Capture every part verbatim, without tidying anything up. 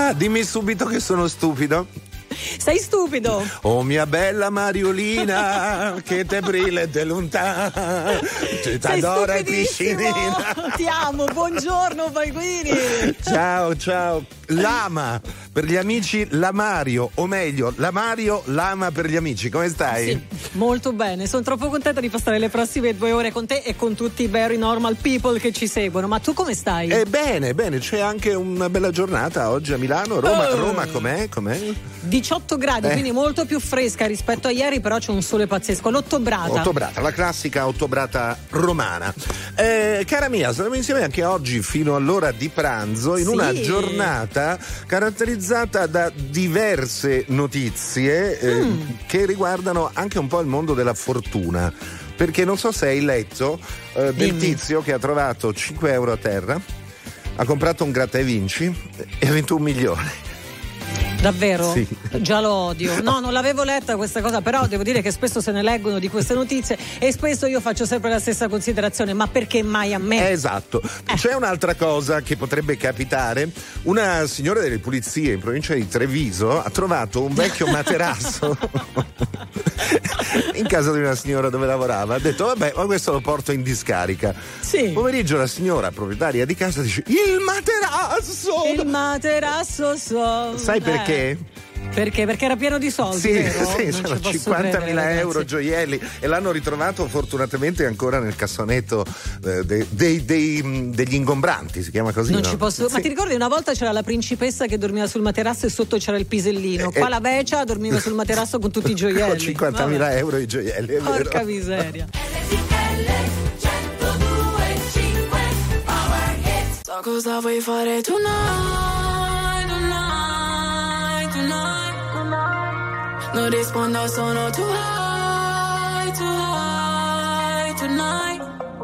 Ah, dimmi subito che sono stupido. Sei stupido. Oh mia bella Mariolina, che te brille de lontano, ti adora e piscinina. Ti amo, buongiorno Falguini. Ciao, ciao. Lama per gli amici, la Mario, o meglio, la Mario Lama per gli amici. Come stai? Sì, molto bene. Sono troppo contenta di passare le prossime due ore con te e con tutti i very normal people che ci seguono. Ma tu come stai? Eh, bene, bene. C'è anche una bella giornata oggi a Milano. Roma, oh. Roma com'è? Com'è? diciotto gradi, eh. quindi molto più fresca rispetto a ieri, però c'è un sole pazzesco. L'ottobrata. Ottobrata, la classica ottobrata romana. Eh, cara mia, saremo insieme anche oggi fino all'ora di pranzo in sì. una giornata caratterizzata da diverse notizie eh, mm. che riguardano anche un po' il mondo della fortuna. Perché non so se hai letto eh, del tizio che ha trovato cinque euro a terra, ha comprato un gratta e vinci e ha vinto un milione. Davvero? Sì. Già lo odio. No, non l'avevo letta questa cosa, però devo dire che spesso se ne leggono di queste notizie e spesso io faccio sempre la stessa considerazione, ma perché mai a me? Esatto. Eh. C'è un'altra cosa che potrebbe capitare. Una signora delle pulizie in provincia di Treviso ha trovato un vecchio materasso in casa di una signora dove lavorava. Ha detto vabbè, ma questo lo porto in discarica. Sì. Pomeriggio la signora proprietaria di casa dice il materasso! Il materasso so. Sai perché? Eh. Perché? Perché era pieno di soldi, sì, vero? Sì, c'erano cinquantamila euro, gioielli, e l'hanno ritrovato fortunatamente ancora nel cassonetto eh, dei, dei, dei, degli ingombranti, si chiama così. Non no? ci posso. Sì. Ma ti ricordi una volta c'era la principessa che dormiva sul materasso e sotto c'era il pisellino? Eh, Qua la Becia dormiva sul materasso con tutti i gioielli. Con cinquantamila Vabbè. euro i gioielli. È Porca vero. miseria. So cosa vuoi fare tonight, tonight, tonight. Non rispondo, sono too high, too high, tonight.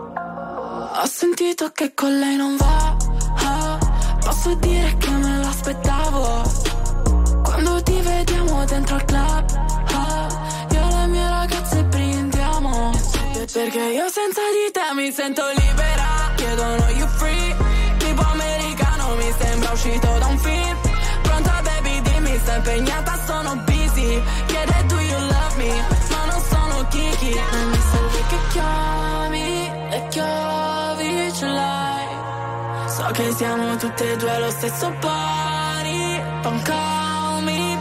Ho sentito che con lei non va, ah, posso dire che me l'aspettavo. Quando ti vediamo dentro il club, ah, io e le mie ragazze brindiamo. Perché io senza di te mi sento libera. Chiedono you free, tipo americano, mi sembra uscito da un film. Pronta baby, dimmi, stai impegnata, sono busy. Chiede do you love me, ma non sono Kiki. Non mi serve che chiami, le chiavi ce l'hai. So che siamo tutte e due allo stesso pari. Don't call me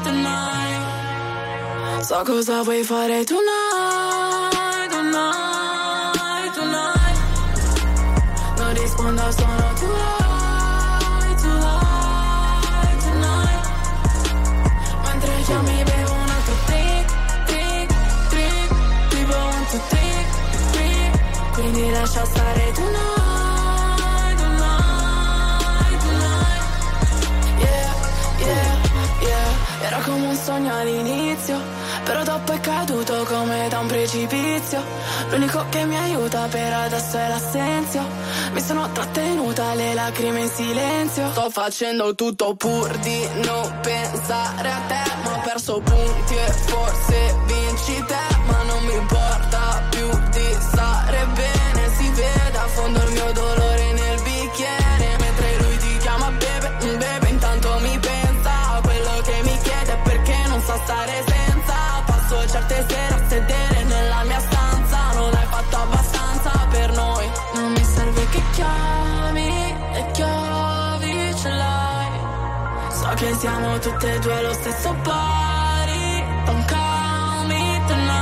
tonight. So cosa vuoi fare tonight, tonight, tonight. Non rispondo, sono too high, too high, tonight. Mentre già mi bevo un altro drink, drink, drink. Tipo un two, three, three. Quindi lascia stare tonight, tonight, tonight. Yeah, yeah, yeah. Era come un sogno all'inizio, però dopo è caduto come da un precipizio. L'unico che mi aiuta per adesso è l'assenzio. Mi sono trattenuta le lacrime in silenzio. Sto facendo tutto pur di non pensare a te, ma ho perso punti e forse vinci te. Ma non mi importa più di stare bene. Si vede a fondo il mio dolore nel bicchiere. Mentre lui ti chiama bebe, bebe, intanto mi pensa a quello che mi chiede perché non sa stare senza. Passo certe sere a sedere nella mia stanza. Non hai fatto abbastanza per noi. Non mi serve che chiami, le chiavi ce l'hai. So che siamo tutte e due allo stesso pari. Don't call me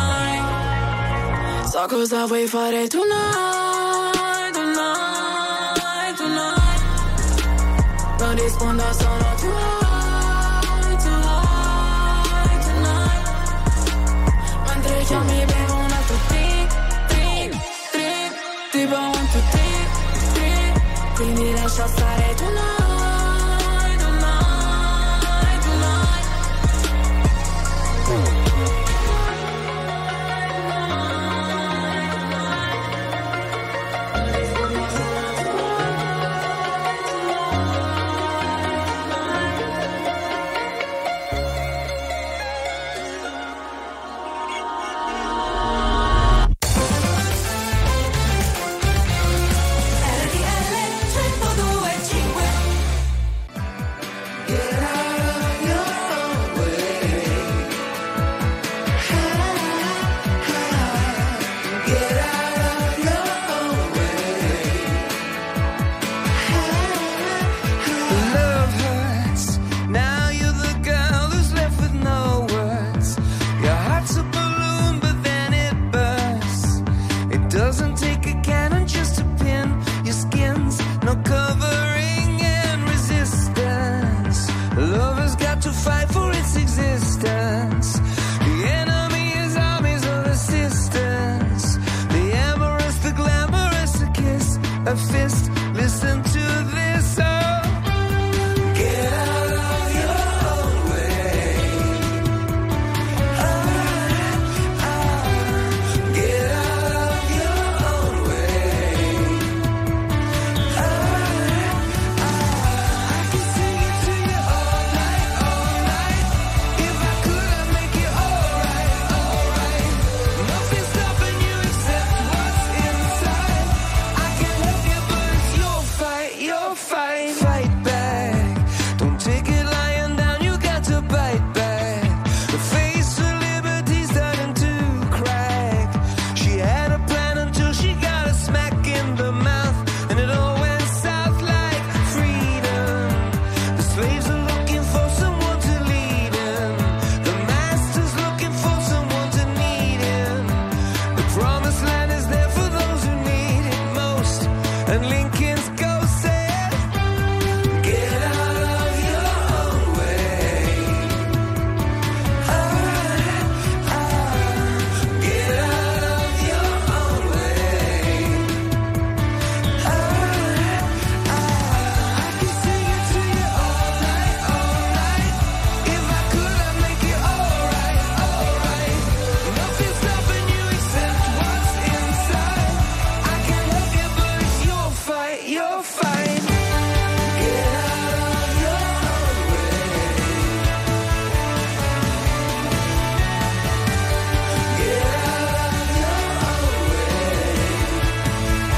tonight. So cosa vuoi fare tonight, tonight, tonight. Non rispondo, sono too high, too high, tonight. Mentre già mi bevo un altro drink, drink, drink. Tipo un two, three, three. Quindi lascia stare tonight, tonight, tonight. R T L centodue e cinque. doesn't take a cannon just to pin your skins. No covering and resistance. Love has got to fight for its existence. The enemy is armies of assistance. The amorous, the glamorous, a kiss, a fist. Listen to this, oh. Get out of your own way. Ah, ah. Get out of your own way. Ah, ah. I can sing it to you all night, all night. If I could, I'd make it alright, alright. Nothing's stopping you except what's inside. I can help you, but it's your fight, your fight. Fight back. Don't take it lying down, you got to bite back. The face of liberty's starting to crack. She had a plan until she got a smack in the mouth, and it all went south like freedom. The slaves are looking for someone to lead them. The master's looking for someone to need him. The promised land is there for those who need it most. And Lincoln's ghost said, get out of your own way. Ah, ah. Get out of your own way. Ah, ah. I can sing it to you all night, all night. If I could, I'd make it alright, alright. Nothing's stopping you except what's inside. I can help you, but it's your fight, your fight. Get out of your own way. Get out of your own way.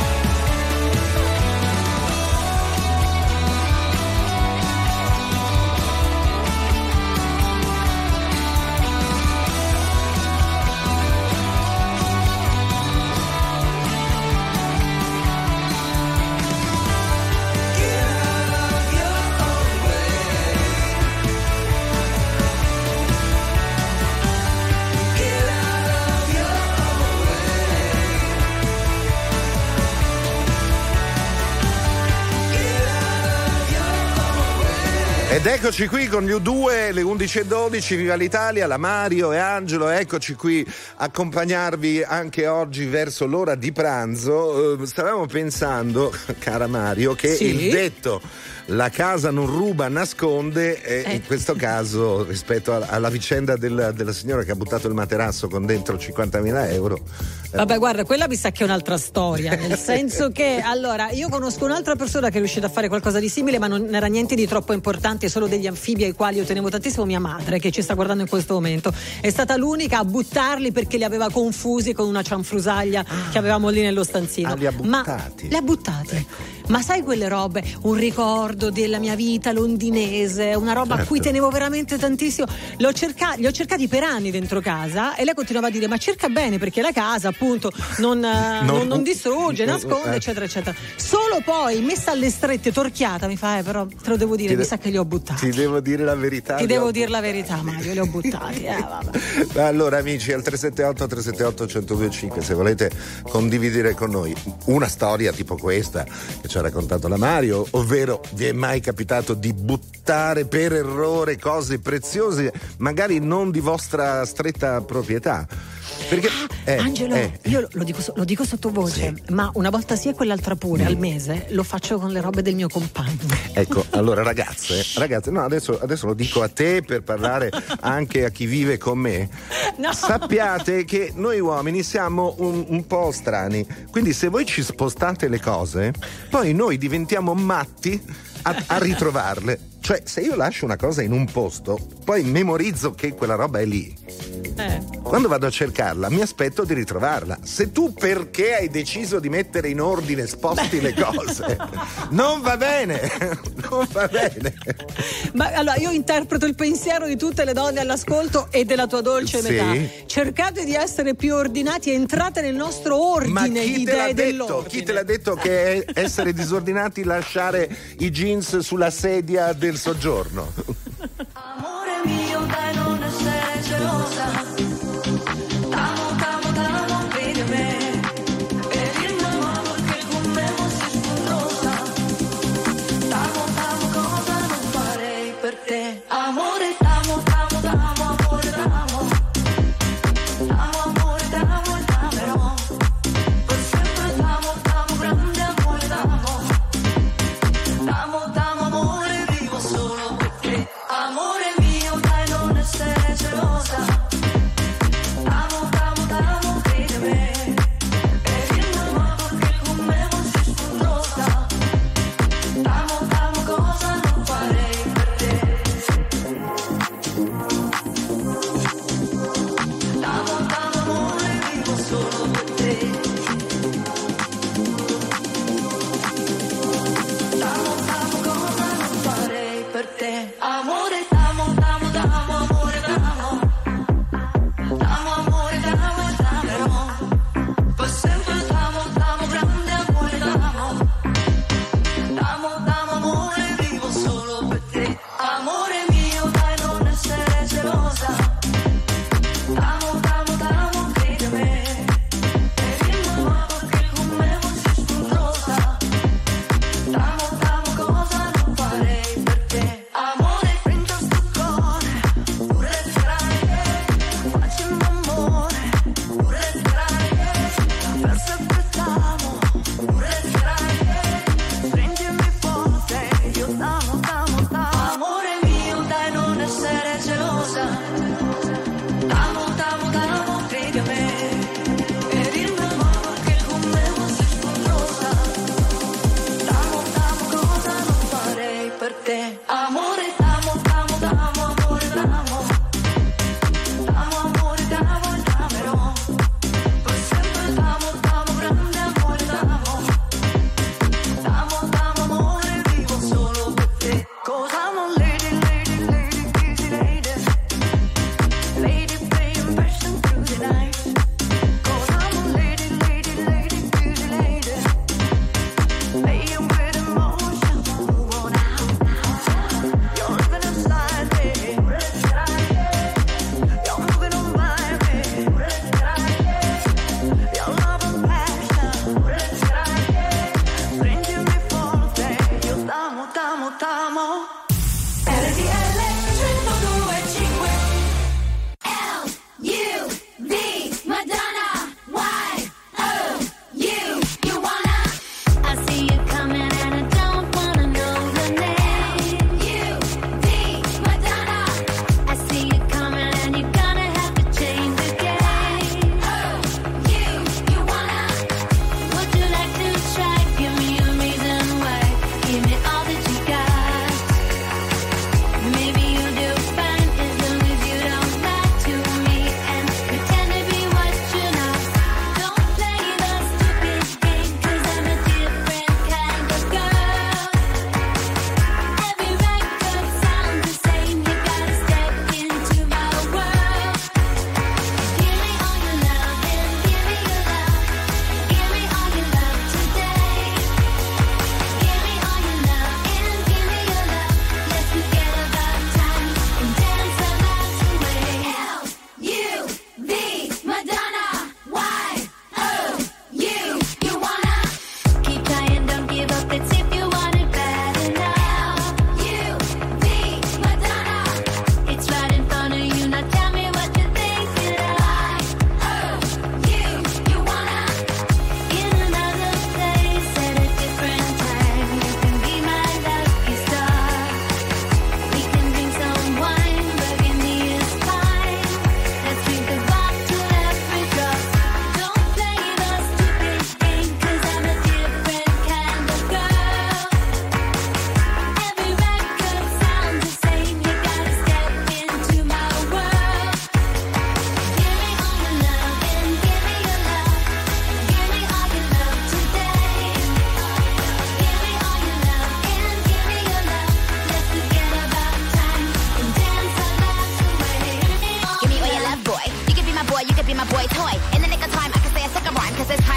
Ed eccoci qui con gli U due, le undici e dodici, viva l'Italia, la Mario e Angelo, eccoci qui a accompagnarvi anche oggi verso l'ora di pranzo. Eh, stavamo pensando, cara Mario, che Sì? il detto la casa non ruba, nasconde, eh, Eh. in questo caso rispetto alla, alla vicenda del- della signora che ha buttato il materasso con dentro cinquantamila euro. eh, Vabbè, guarda, quella mi sa che è un'altra storia, nel senso che, allora, io conosco un'altra persona che è riuscita a fare qualcosa di simile, ma non era niente di troppo importante, solo degli anfibi ai quali io tenevo tantissimo. Mia madre, che ci sta guardando in questo momento, è stata l'unica a buttarli perché li aveva confusi con una cianfrusaglia che avevamo lì nello stanzino. Ah, li ha buttati? Ma li ha buttati. Ma sai quelle robe, un ricordo della mia vita londinese, una roba a cui Certo. tenevo veramente tantissimo. L'ho cerca- li ho cercati per anni dentro casa e lei continuava a dire: ma cerca bene, perché la casa appunto non, eh, Non- non, non distrugge, non- nasconde, eh. eccetera eccetera. Solo poi messa alle strette, torchiata, mi fa: eh però te lo devo dire, Ti mi de- sa che li ho buttati. Ti devo dire la verità. Ti li devo ho dire la verità, Mario, li ho buttati. Eh, vabbè. Allora amici, al tre sette otto tre sette otto uno zero due cinque, se volete condividere con noi una storia tipo questa che ci ha raccontato la Mario, ovvero vi è mai capitato di buttare per errore cose preziose, magari non di vostra stretta proprietà? Perché eh, Angelo, eh, io lo dico, so- lo dico sottovoce, ma una volta sì e quell'altra pure al mese lo faccio con le robe del mio compagno. ecco, allora ragazze, ragazze, no, adesso, adesso lo dico a te per parlare anche a chi vive con me. No. Sappiate che noi uomini siamo un, un po' strani, quindi se voi ci spostate le cose, poi noi diventiamo matti a, a ritrovarle. Cioè, se io lascio una cosa in un posto, poi memorizzo che quella roba è lì. Eh. Quando vado a cercarla mi aspetto di ritrovarla. Se tu, perché hai deciso di mettere in ordine, sposti le cose, non va bene, non va bene. Ma allora io interpreto il pensiero di tutte le donne all'ascolto e della tua dolce Sì. metà. Cercate di essere più ordinati e entrate nel nostro ordine Ma di chi te l'ha idee detto? dell'ordine. Chi te l'ha detto che è essere disordinati lasciare i jeans sulla sedia del soggiorno? Amore mio, dai, non essere gelosa. T'amo, t'amo, t'amo, vedi me.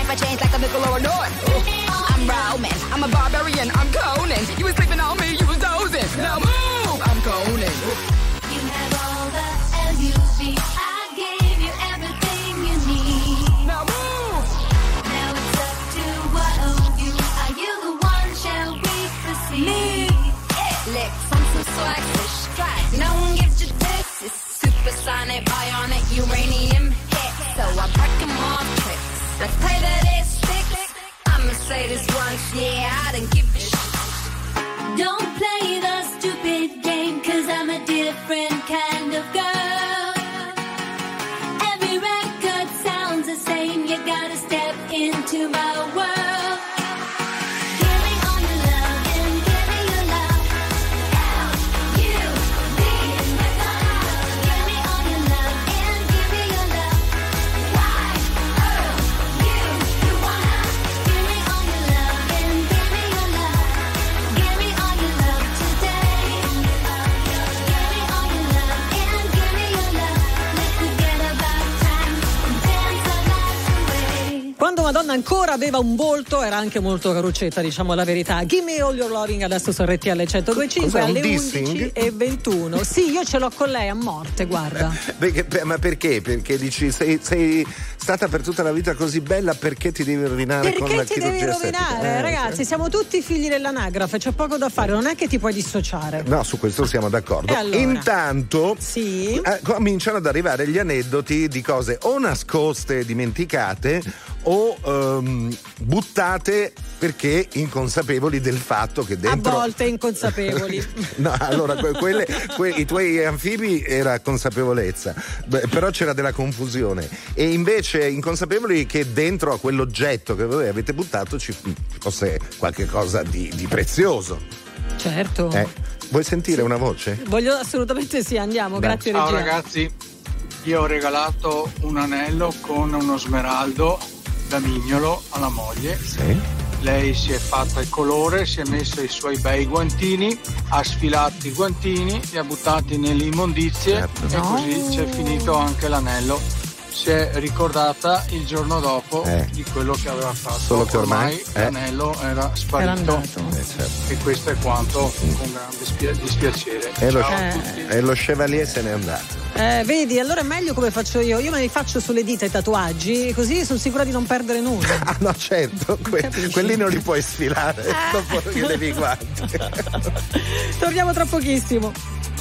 my chains like a nickel or a north. I'm Roman, I'm a barbarian, I'm Conan. You was sleeping on me, you was dozing. Now move, I'm Conan. You have all the L U V. I gave you everything you need. Now move. Now it's up to what of you. Are you the one? Shall we proceed? Lick from some swag, fish strike. No one gives you this. It's supersonic, bionic, uranium hit. So I break 'em off tricks. Let's play that it sticks. I'ma say this once, yeah, I didn't give a shit. Don't play the stupid game, 'cause I'm a different kind of girl. Every record sounds the same. You gotta step into my world. Give me all your love and give me your love. L U V, my love. Give me all your love and give me your love. Y O U, you wanna. Give me all your love and give me your love. Give me all your love today. Give me all your love and give me your love. Let's forget about time and dance our lives away. Quando Madonna ancora aveva un volto era anche molto caruccetta, diciamo la verità. Give me all your loving, adesso su R T L centodue e cinque Cos'è, un alle dissing? undici e ventuno. Sì, io ce l'ho con lei a morte, guarda. Perché- per- ma perché? Perché dici sei, sei stata per tutta la vita così bella, perché ti devi rovinare con la Perché ti devi chirurgia rovinare, estetica? Eh, ragazzi? Siamo tutti figli dell'anagrafe, c'è poco da fare, non è che ti puoi dissociare. No, su questo siamo d'accordo. E allora? Intanto Sì. eh, cominciano ad arrivare gli aneddoti di cose o nascoste, dimenticate o ehm, buttate perché inconsapevoli del fatto che dentro. A volte inconsapevoli. No, allora que- quelle, que- i tuoi anfibi era consapevolezza. Beh, però c'era della confusione, e invece inconsapevoli che dentro a quell'oggetto che voi avete buttato ci fosse qualche cosa di, di prezioso. Certo. Eh, vuoi sentire una voce? Voglio assolutamente sì, andiamo, Dai. grazie Ciao regia. ragazzi, io ho regalato un anello con uno smeraldo da mignolo alla moglie. Sì. Lei si è fatta il colore, si è messo i suoi bei guantini, ha sfilato i guantini, li ha buttati nelle immondizie, Certo. e così c'è finito anche l'anello. Si è ricordata il giorno dopo Eh. di quello che aveva fatto. Solo che ormai, eh. l'anello era Era sparito. andato. Eh, certo. E questo è quanto, con grande spia- dispiacere. E lo, Ciao a Eh. tutti. e lo Chevalier se n'è andato. Eh, vedi, allora è meglio come faccio io. Io me li faccio sulle dita i tatuaggi, così sono sicura di non perdere nulla. Ah no, certo, que- Capisci? quelli non li puoi sfilare Ah. dopo che devi i guanti. Torniamo tra pochissimo.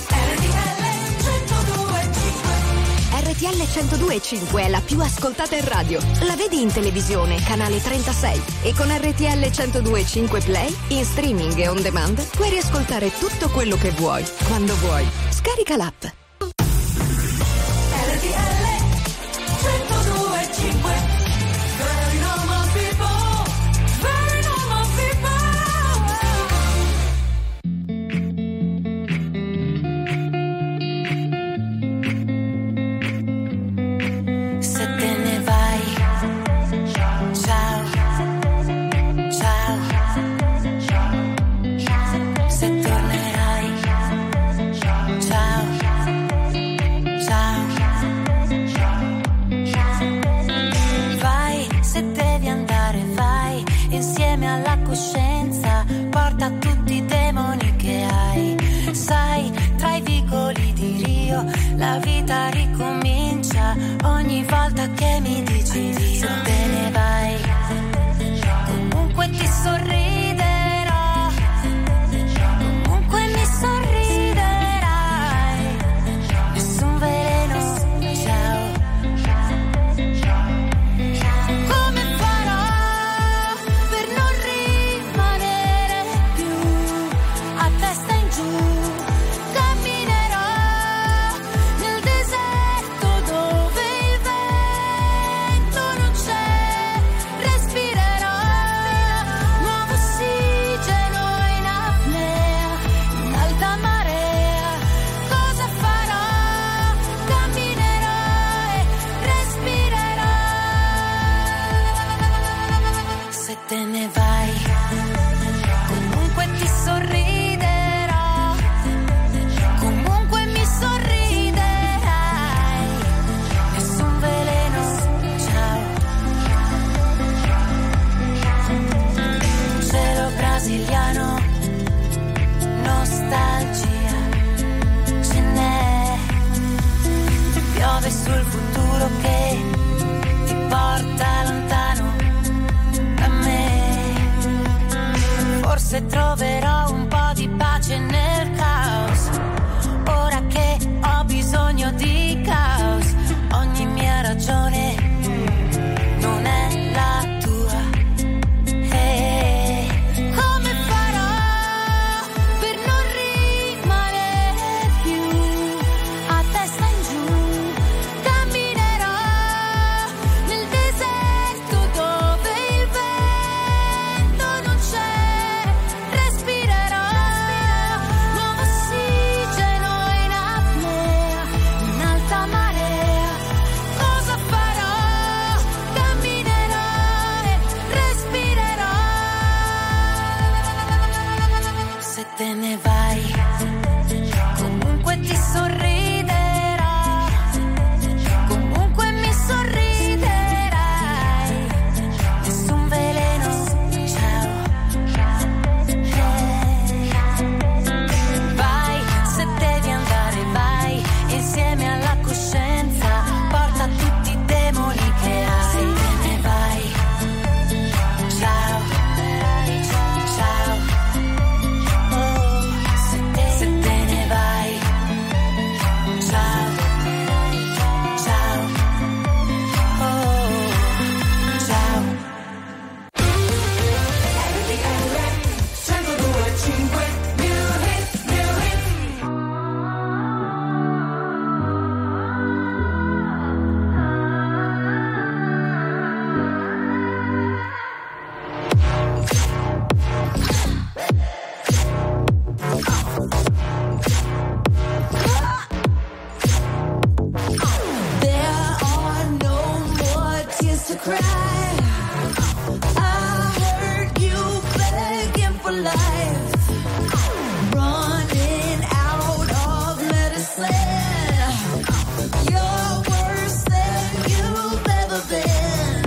R T L centodue e cinque è la più ascoltata in radio. La vedi in televisione, canale trentasei. E con R T L centodue e cinque Play, in streaming e on demand, puoi riascoltare tutto quello che vuoi, quando vuoi. Scarica l'app. Se te ne vai, ciao, ciao. Se tornerai, ciao, ciao. Vai, se devi andare, vai. Insieme alla coscienza, porta tutti i demoni che hai. Sai, tra i vicoli di Rio, la vita ricomincia ogni volta che mi dici se te ne vai. Comunque ti sorriderò, comunque mi sorriderai. Nessun veleno, ciao. Come farò per non rimanere più a testa in giù? Camminerò nel deserto dove il vento non c'è. Respirerò nuovo ossigeno in apnea, in alta marea. Cosa farò? Camminerò e respirerò. Se te ne vai, comunque ti sorriderò, comunque mi sorriderai. Nessun veleno, ciao. forse troverò un po' di pace nel caos. Ora che ho bisogno di caos, ogni mia ragione non è la tua. E come farò per non rimanere più a testa in giù? Camminerò nel deserto dove il vento non c'è, respirerò nuovo ossigeno in apnea, in alta marea. Cosa farò? Camminerò e respirerò. Se te ne vai, comunque ti sorriderò, comunque mi sorriderai. Nessun veleno, ciao. Vai, se devi andare vai, insieme alla coscienza, porta tutti i demoni che hai. Se te ne vai, ciao, ciao. Oh, se te, se te ne vai, ciao, ciao. Oh, ciao. There are no more tears to cry. I heard you begging for life, running out of medicine. You're worse than you've ever been.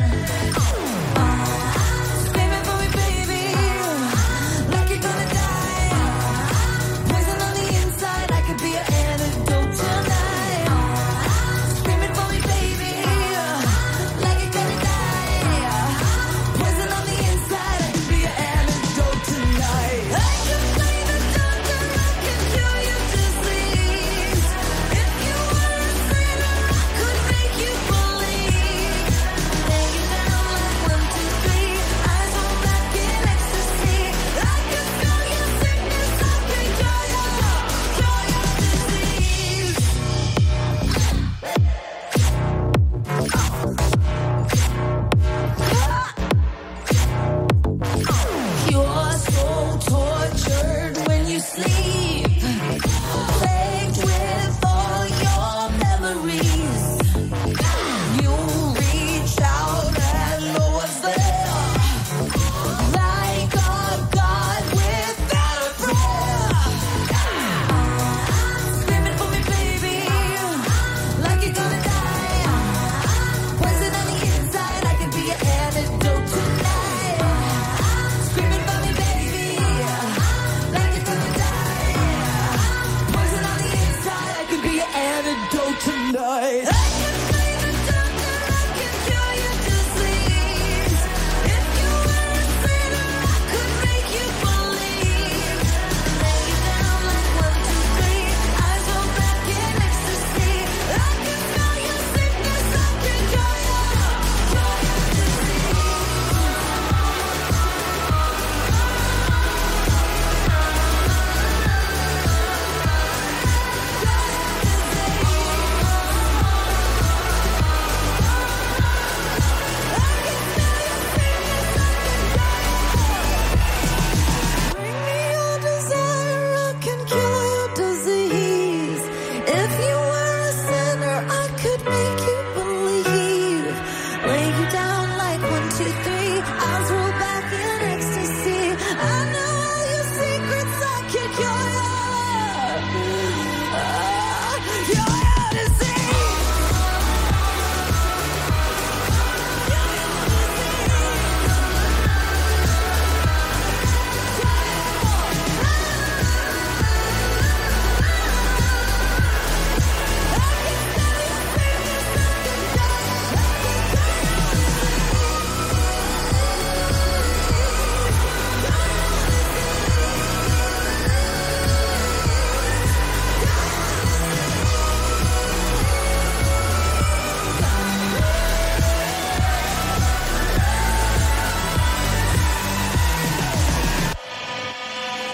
Screaming for me, baby, like you're gonna die. Poison on the inside, I could be an antidote tonight. Screaming for me, baby, like you're gonna die. Poison on the inside, I could be an antidote tonight. Hey!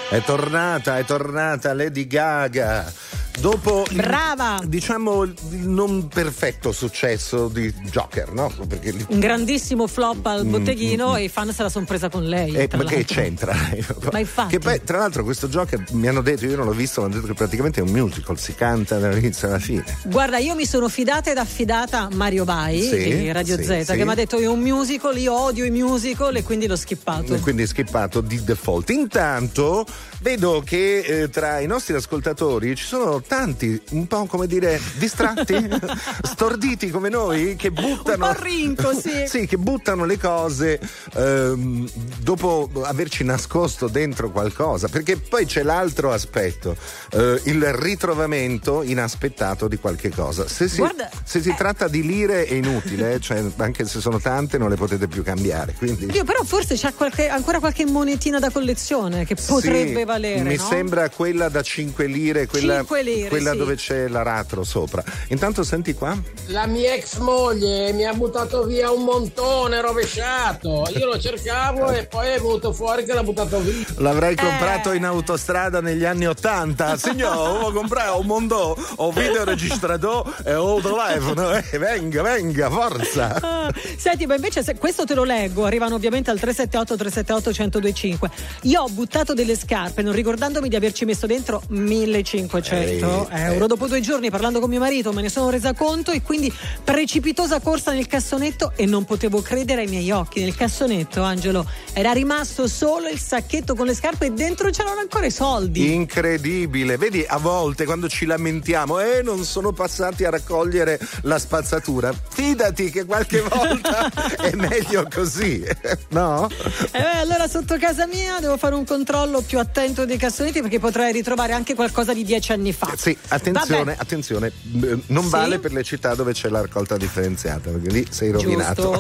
È tornata, è tornata Lady Gaga. Dopo il, Brava! diciamo il non perfetto successo di Joker, no? Perché il, un grandissimo flop al botteghino mm, mm, e i fan se la sono presa con lei. Eh, ma che c'entra? Ma infatti. Che poi, tra l'altro, questo Joker mi hanno detto, io non l'ho visto, mi hanno detto che praticamente è un musical, si canta dall'inizio alla fine. Guarda, io mi sono fidata ed affidata a Mario Vai sì, di Radio sì, Z, sì. che mi ha detto io un musical, io odio i musical e quindi l'ho skippato. E quindi skippato di default. Intanto vedo che eh, tra i nostri ascoltatori ci sono tanti, un po' come dire, distratti, storditi come noi, che buttano. Un po' rinco, sì. Sì, che buttano le cose ehm, dopo averci nascosto dentro qualcosa. Perché poi c'è l'altro aspetto, eh, il ritrovamento inaspettato di qualche cosa. Se si, Guarda, se si eh. tratta di lire è inutile, cioè anche se sono tante non le potete più cambiare. Quindi. Io però forse c'è qualche, ancora qualche monetina da collezione che potrebbe sì, valere. Mi no? sembra quella da cinque lire, quella, cinque lire, quella sì. dove c'è l'aratro sopra. Intanto senti qua. La mia ex moglie mi ha buttato via un montone rovesciato. Io lo cercavo e poi è venuto fuori che l'ha buttato via. L'avrei Eh. comprato in autostrada negli anni ottanta. Signor, ho comprato un mondo, ho videoregistratore e ho telefono. Eh, venga, venga, forza. Ah, senti, ma invece se, questo te lo leggo, arrivano ovviamente al tre sette otto tre sette otto uno zero due cinque. Io ho buttato delle scarpe non ricordandomi di averci messo dentro millecinquecento Ehi, euro. eh. Dopo due giorni parlando con mio marito me ne sono resa conto e quindi precipitosa corsa nel cassonetto e non potevo credere ai miei occhi. Nel cassonetto, Angelo, era rimasto solo il sacchetto con le scarpe e dentro c'erano ancora i soldi. Incredibile, vedi, a volte quando ci lamentiamo eh non sono passati a raccogliere la spazzatura, fidati che qualche volta è meglio così, no? Eh beh, allora sotto casa mia devo fare un controllo più attento dei cassonetti perché potrei ritrovare anche qualcosa di dieci anni fa. Sì, attenzione, Vabbè. attenzione, eh, non Sì? vale per le città dove c'è la raccolta differenziata, perché lì sei rovinato. Giusto.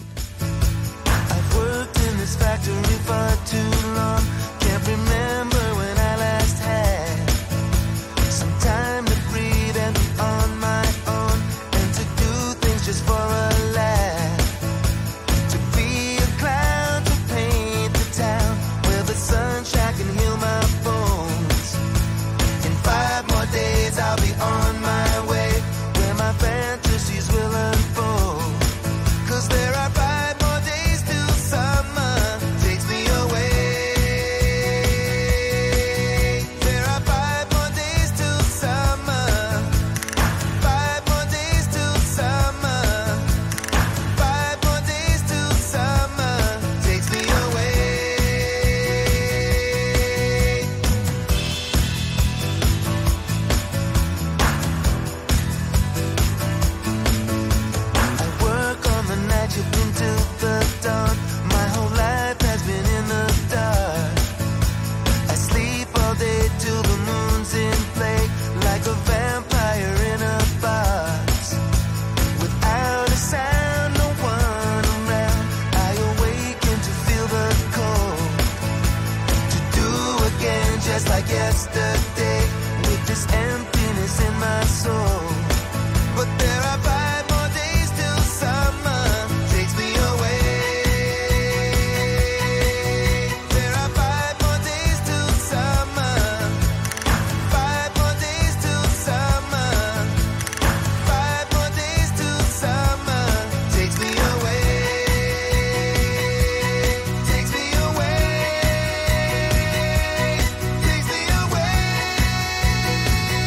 I've worked in this factory for too long. Can't remember when I last had some time to breathe and be on my own and to do things just for a laugh. To be a clown to paint the town where the sunshine can heal my bones. In five more days I'll be on my way where my fantasies will unfold. 'Cause there are five more days till summer takes me away. There are five more days till summer. Five more days till summer. Five more days till summer takes me away. I work on the night shift until the dawn. My whole life has been in the dark. I sleep all day till the moon's in play, like a vampire in a box. Without a sound, no one around, I awaken to feel the cold. To do again just like yesterday, with this emptiness in my soul. But there are five more days till summer takes me away. There are five more days till summer. Five more days till summer. Five more days till summer takes me away. Takes me away. Takes me away.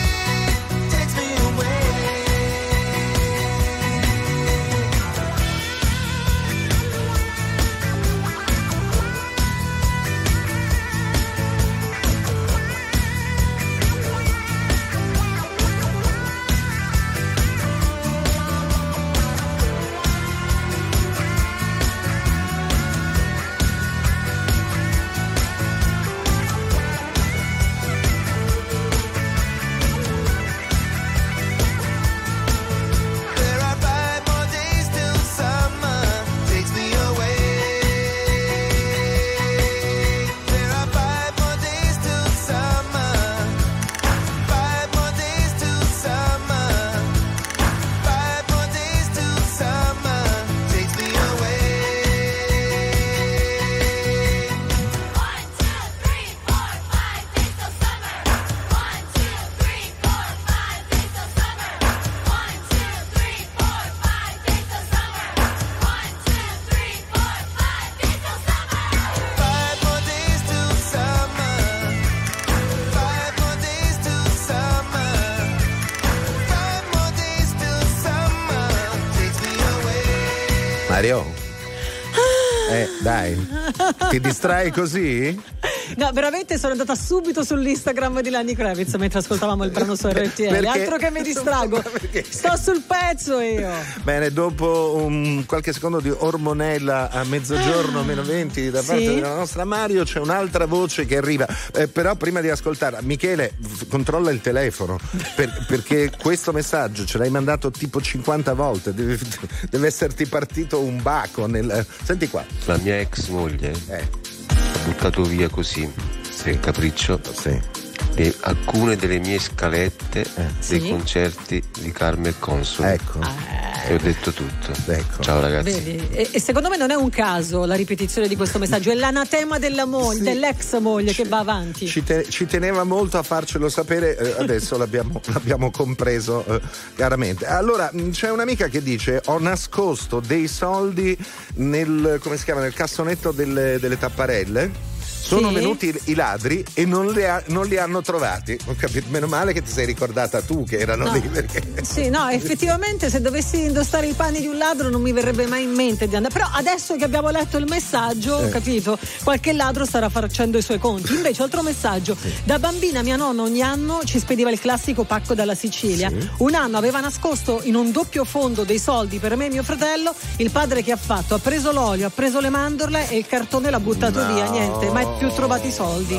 Mario? Eh, dai, ti distrai così? No, veramente sono andata subito sull'Instagram di Lenny Kravitz mentre ascoltavamo il brano su R T L. Perché? Altro che mi distrago. Sto sul pezzo io. Bene, dopo un qualche secondo di ormonella a mezzogiorno, meno venti da parte Sì. della nostra Mario, c'è un'altra voce che arriva. Eh, però prima di ascoltarla, Michele, f- controlla il telefono, per- perché questo messaggio ce l'hai mandato tipo cinquanta volte, deve, deve esserti partito un baco nel... Senti qua. La mia ex moglie Eh, ha buttato via così, per capriccio, sì. le- alcune delle mie scalette dei Sì. concerti di Carmen Consoli. Ecco. E ho detto tutto. Ecco. Ciao ragazzi. Vedi? E, e secondo me non è un caso la ripetizione di questo messaggio, è l'anatema della moglie, Sì. dell'ex moglie che va avanti. Ci, te- ci teneva molto a farcelo sapere, eh, adesso l'abbiamo, l'abbiamo compreso eh, chiaramente. Allora, mh, c'è un'amica che dice: ho nascosto dei soldi nel, come si chiama, nel cassonetto delle, delle tapparelle. Sono Sì. venuti i, i ladri e non, le ha- non li hanno trovati. Ho capito, meno male che ti sei ricordata tu che erano No. lì, perché... Sì, no, effettivamente se dovessi indossare i panni di un ladro non mi verrebbe mai in mente di andare. Però adesso che abbiamo letto il messaggio, Eh. capito, qualche ladro starà facendo i suoi conti. Invece altro messaggio, da bambina mia nonna ogni anno ci spediva il classico pacco dalla Sicilia. Sì. Un anno aveva nascosto in un doppio fondo dei soldi per me e mio fratello. Il padre che ha fatto? Ha preso l'olio, ha preso le mandorle e il cartone l'ha buttato No. via, niente, mai più trovati i soldi.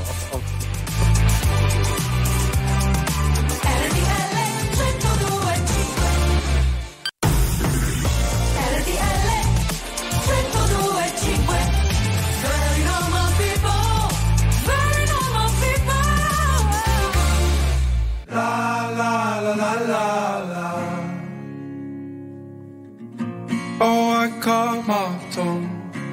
Oh, I caught my tongue.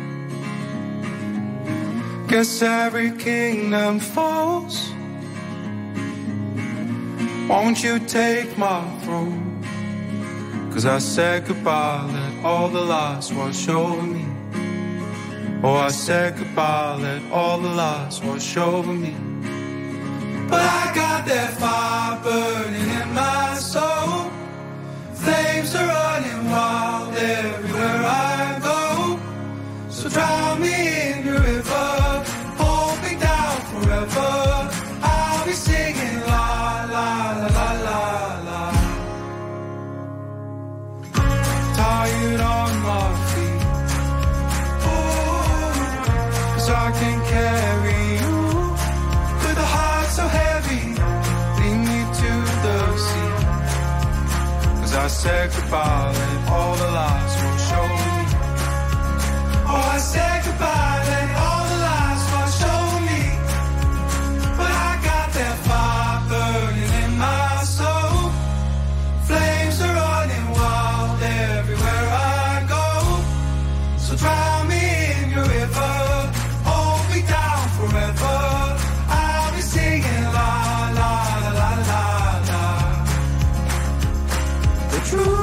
Guess every kingdom falls. Won't you take my throne? 'Cause I said goodbye, let all the lies wash over me. Oh, I said goodbye, let all the lies wash over me. But I got that fire burning in my soul. Flames are running wild everywhere I go. So drown me in your river, hold me down forever. I'll be singing la la la la la la. Tired on my feet, oh, 'cause I can carry you with a heart so heavy. Lead me to the sea. I said goodbye, let all the lies wash over me. Oh, I said goodbye, let all the lies wash over me. But I got that fire burning in my soul. Flames are running wild everywhere I go. So drown me in your river, hold me down forever. I'll be singing la la la la la la. The truth.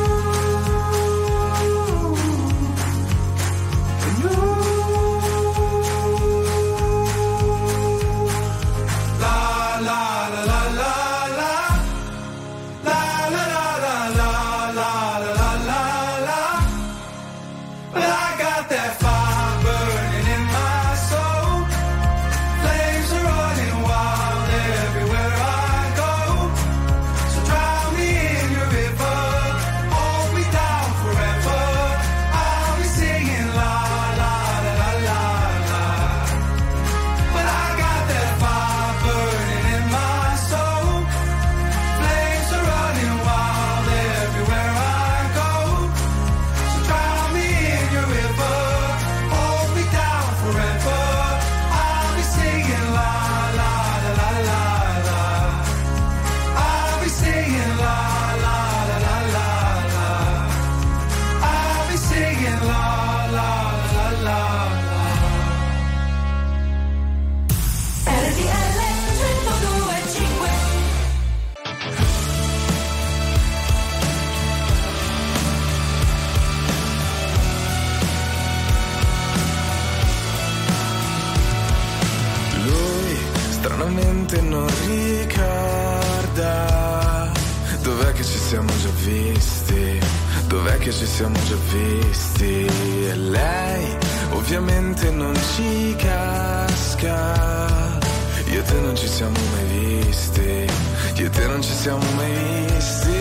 Stranamente non ricorda dov'è che ci siamo già visti, dov'è che ci siamo già visti? E lei ovviamente non ci casca. Io e te non ci siamo mai visti, io e te non ci siamo mai visti.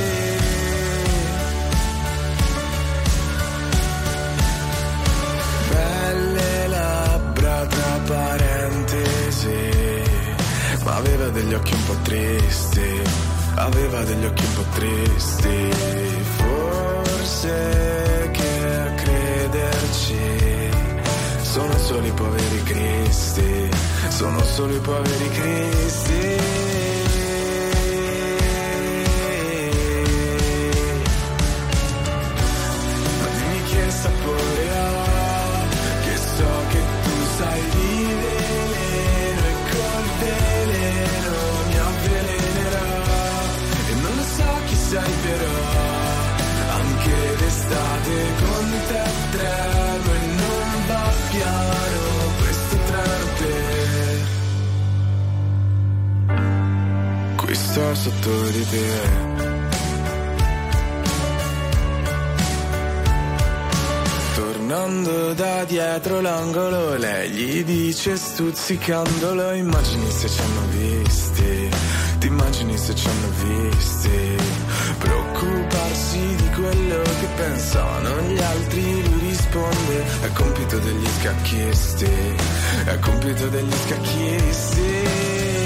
Belle labbra tra parentesi, ma aveva degli occhi un po' tristi, aveva degli occhi un po' tristi. Forse che a crederci sono solo i poveri cristi, sono solo i poveri cristi. Ma dimmi che sapore ha, che so che tu sai di veleno e col veleno mi avvelenerà. E non lo so chi sei però, anche d'estate con te tremo e non va piano questo treno per qui sto sotto di te. Tornando da dietro l'angolo, lei gli dice stuzzicandolo: immagini se ci hanno visti, ti immagini se ci hanno visti. Preoccuparsi di quello che pensano gli altri, lui risponde: è compito degli scacchisti, è compito degli scacchisti.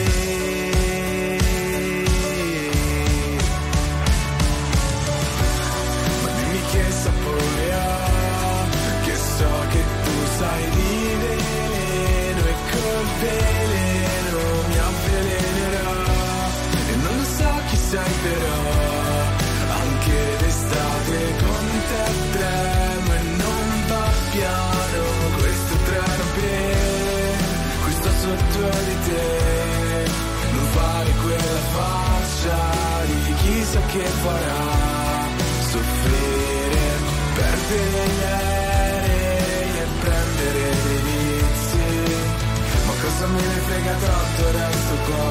Ma dimmi che sapore ha, che so che tu sai di veleno e col veleno mi avvelenerà. E non lo so chi sei però, anche d'estate con te tremo e non va piano questo treno per qui sto sotto di te. Non fare quella faccia di chissà che farà soffrire, perdere gli aerei e prendere dei vizi. Ma cosa me ne frega tanto, resto qua.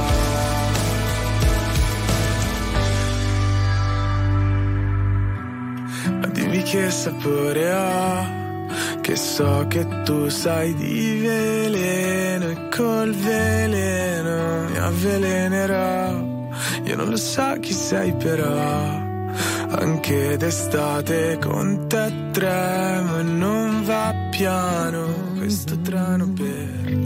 Dimmi che sapore ha, che so che tu sai di veleno e col veleno mi avvelenerà. Io non lo so chi sei però, anche d'estate con te tremo e non va piano questo treno per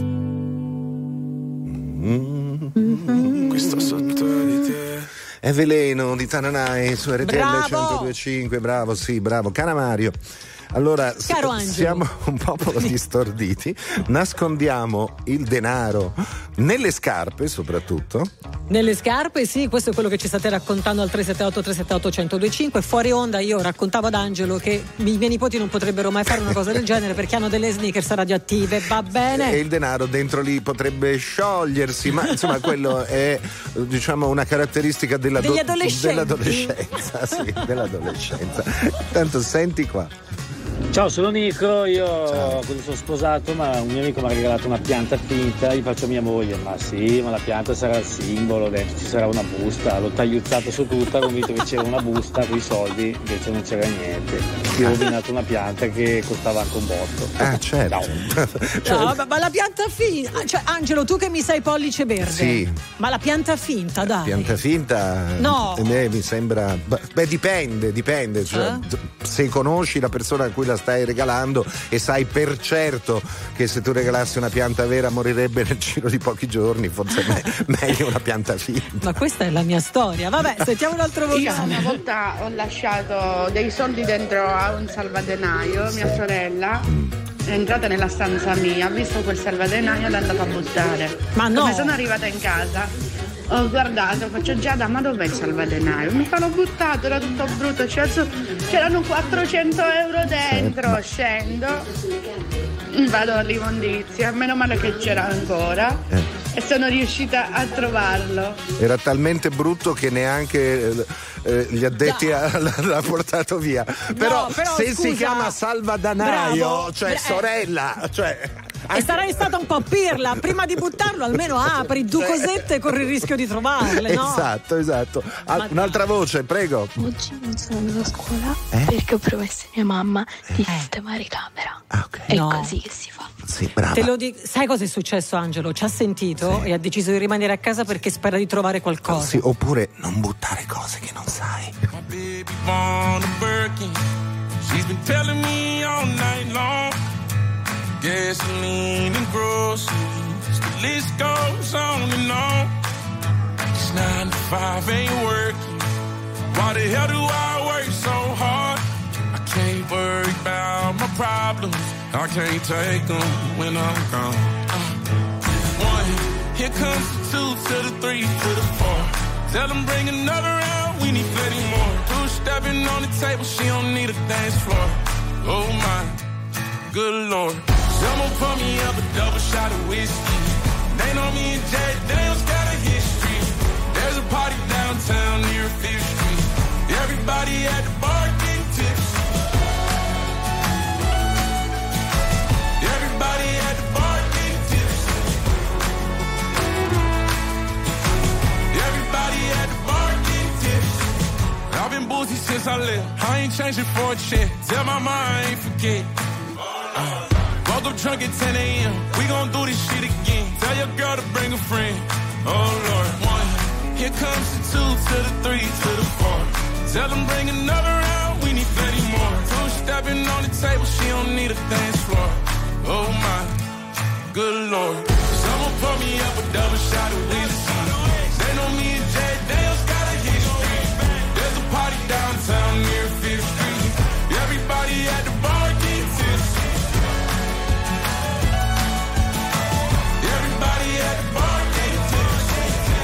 qui sto sotto di te. È veleno di Tananai su R T L Bravo! centodue e cinque, bravo, sì, bravo. Cara Mario, allora s- Caro Angelo. siamo un popolo di storditi, nascondiamo il denaro nelle scarpe soprattutto. Nelle scarpe, sì, questo è quello che ci state raccontando al tre sette otto tre sette otto uno zero due cinque. Fuori onda io raccontavo ad Angelo che i miei nipoti non potrebbero mai fare una cosa del genere perché hanno delle sneakers radioattive, va bene? E il denaro dentro lì potrebbe sciogliersi, ma insomma quello è, diciamo, una caratteristica della Degli adolescenti. dell'adolescenza, sì, dell'adolescenza. Tanto senti qua. Ciao, sono Nico, io quando sono sposato ma un mio amico mi ha regalato una pianta finta, gli faccio a mia moglie: ma sì, ma la pianta sarà il simbolo, dentro ci sarà una busta, l'ho tagliuzzata su tutta, convinto che c'era una busta con i soldi, invece non c'era niente, ti ho rovinato una pianta che costava anche un botto. Ah, certo. No, ma, ma la pianta finta, cioè Angelo, tu che mi sai pollice verde, Sì. ma la pianta finta, dai. Pianta finta, No. a me mi sembra, beh, dipende, dipende, cioè, Eh? se conosci la persona a cui la stai regalando e sai per certo che se tu regalassi una pianta vera morirebbe nel giro di pochi giorni, forse è me- meglio una pianta finta. Ma questa è la mia storia. Vabbè, sentiamo un altro Io vocale. una volta ho lasciato dei soldi dentro a un salvadenaio, mia sorella è entrata nella stanza mia, ha visto quel salvadenaio e l'ha andato a buttare. Ma no! Come sono arrivata in casa, ho guardato, faccio: Giada, ma dov'è il salvadenaio? Mi fanno buttato, era tutto brutto, c'erano quattrocento euro dentro, scendo, vado all'immondizia, meno male che c'era ancora. Eh. E sono riuscita a trovarlo. Era talmente brutto che neanche eh, eh, gli addetti No. a- l'ha portato via. Però, però, se scusa. si chiama salvadanaio, Bravo. cioè Eh. sorella, cioè. E sarai stata un po' pirla, prima di buttarlo almeno apri due cosette e corri il rischio di trovarle, no? Esatto, esatto. Al- un'altra voce, prego. Oggi non sono andata a scuola Eh? perché ho promesso a mia mamma di sistemare camera. Ah, ok. È No. così che si fa. Sì, brava. Te lo dico, sai cosa è successo, Angelo? Ci ha sentito e ha deciso di rimanere a casa perché spera di trovare qualcosa. Sì, oppure non buttare cose che non sai. My baby born a Birkin. She's been telling me all night long. Gasoline and groceries, the list goes on and on. This nine to five ain't working. Why the hell do I work so hard? I can't worry about my problems. I can't take them when I'm gone. Uh, one, here comes the two to the three to the four. Tell them bring another round, we need plenty more. Two stepping on the table, she don't need a dance floor. Oh my, good lord. Someone pour me up a double shot of whiskey. They know me and Jay Daniels got a history. There's a party downtown near Fifth Street. Everybody at the bar getting tips. Everybody at the bar getting tips. Everybody at the bar getting tips. I've been boozy since I left. I ain't changing for a check. Tell my mom I ain't forget. Uh, woke up drunk at ten a.m. We gon' do this shit again. Tell your girl to bring a friend. Oh Lord, one. Here comes the two to the three to the four. Tell them bring another round. We need plenty more. Two stepping on the table. She don't need a dance floor. Oh my, good lord. Someone pour me up a double shot of whiskey. They know me and Jay Daniels got a history. There's a party downtown near Fifth Street. Everybody at the bar getting tipsy. Everybody at the bar getting tipsy.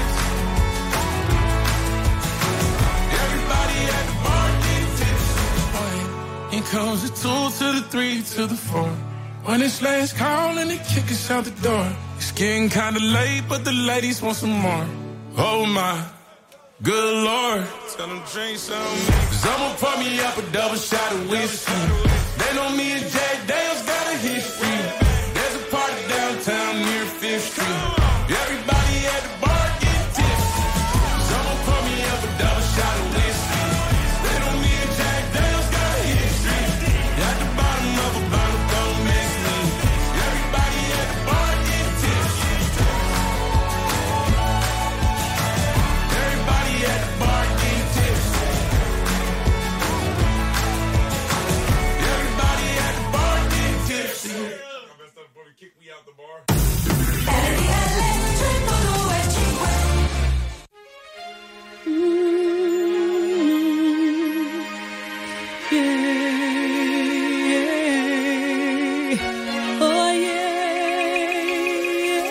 Everybody at the bar getting tipsy. Here comes the two to the three to the four. When it's last call and they kick us out the door. It's getting kinda late, but the ladies want some more. Oh my, good lord. Tell them drink some. Someone pour me up a double shot of whiskey. They know me and Jay Daniels got a history. There's a party downtown near Fifth Street. Everybody at the bar getting tipsy. Someone pour me up a double shot of whiskey. They know me and Jay Daniels got a history. At the bottom of a bottle, don't miss me. Everybody at the bar getting tipsy. Everybody at the bar getting tipsy. Everybody at the bar getting tipsy. Kick me out the bar. Oh yeah,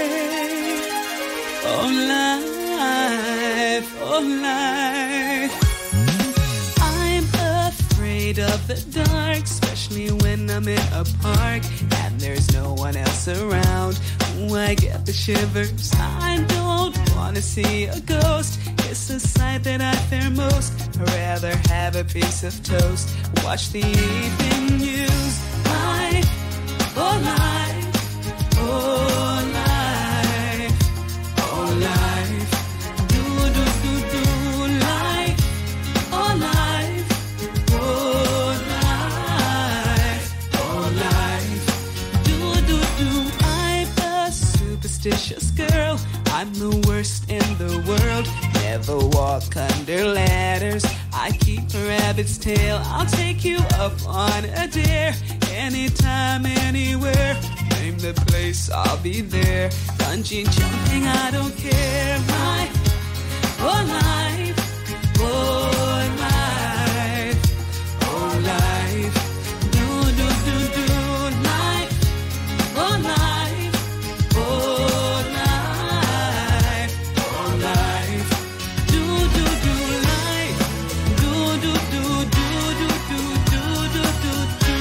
oh life, oh life. I'm afraid of the dark, especially when I'm in a park and there's no one else around. Ooh, I get the shivers. I don't wanna see a ghost. It's the sight that I fear most. I'd rather have a piece of toast. Watch the evening news. Life, oh life, oh life, oh life. Do do do do life, oh life, oh life, oh life. Do do do. I'm a superstitious girl. I'm the worst in the world. Never walk under ladders. I keep a rabbit's tail. I'll take you up on a dare. Anytime, anywhere. Name the place, I'll be there. Bungee jumping, I don't care. Life, oh life, oh life, oh life. Do do do do life, oh life, oh life, oh life. Do do do life, do do do do do do do do do do.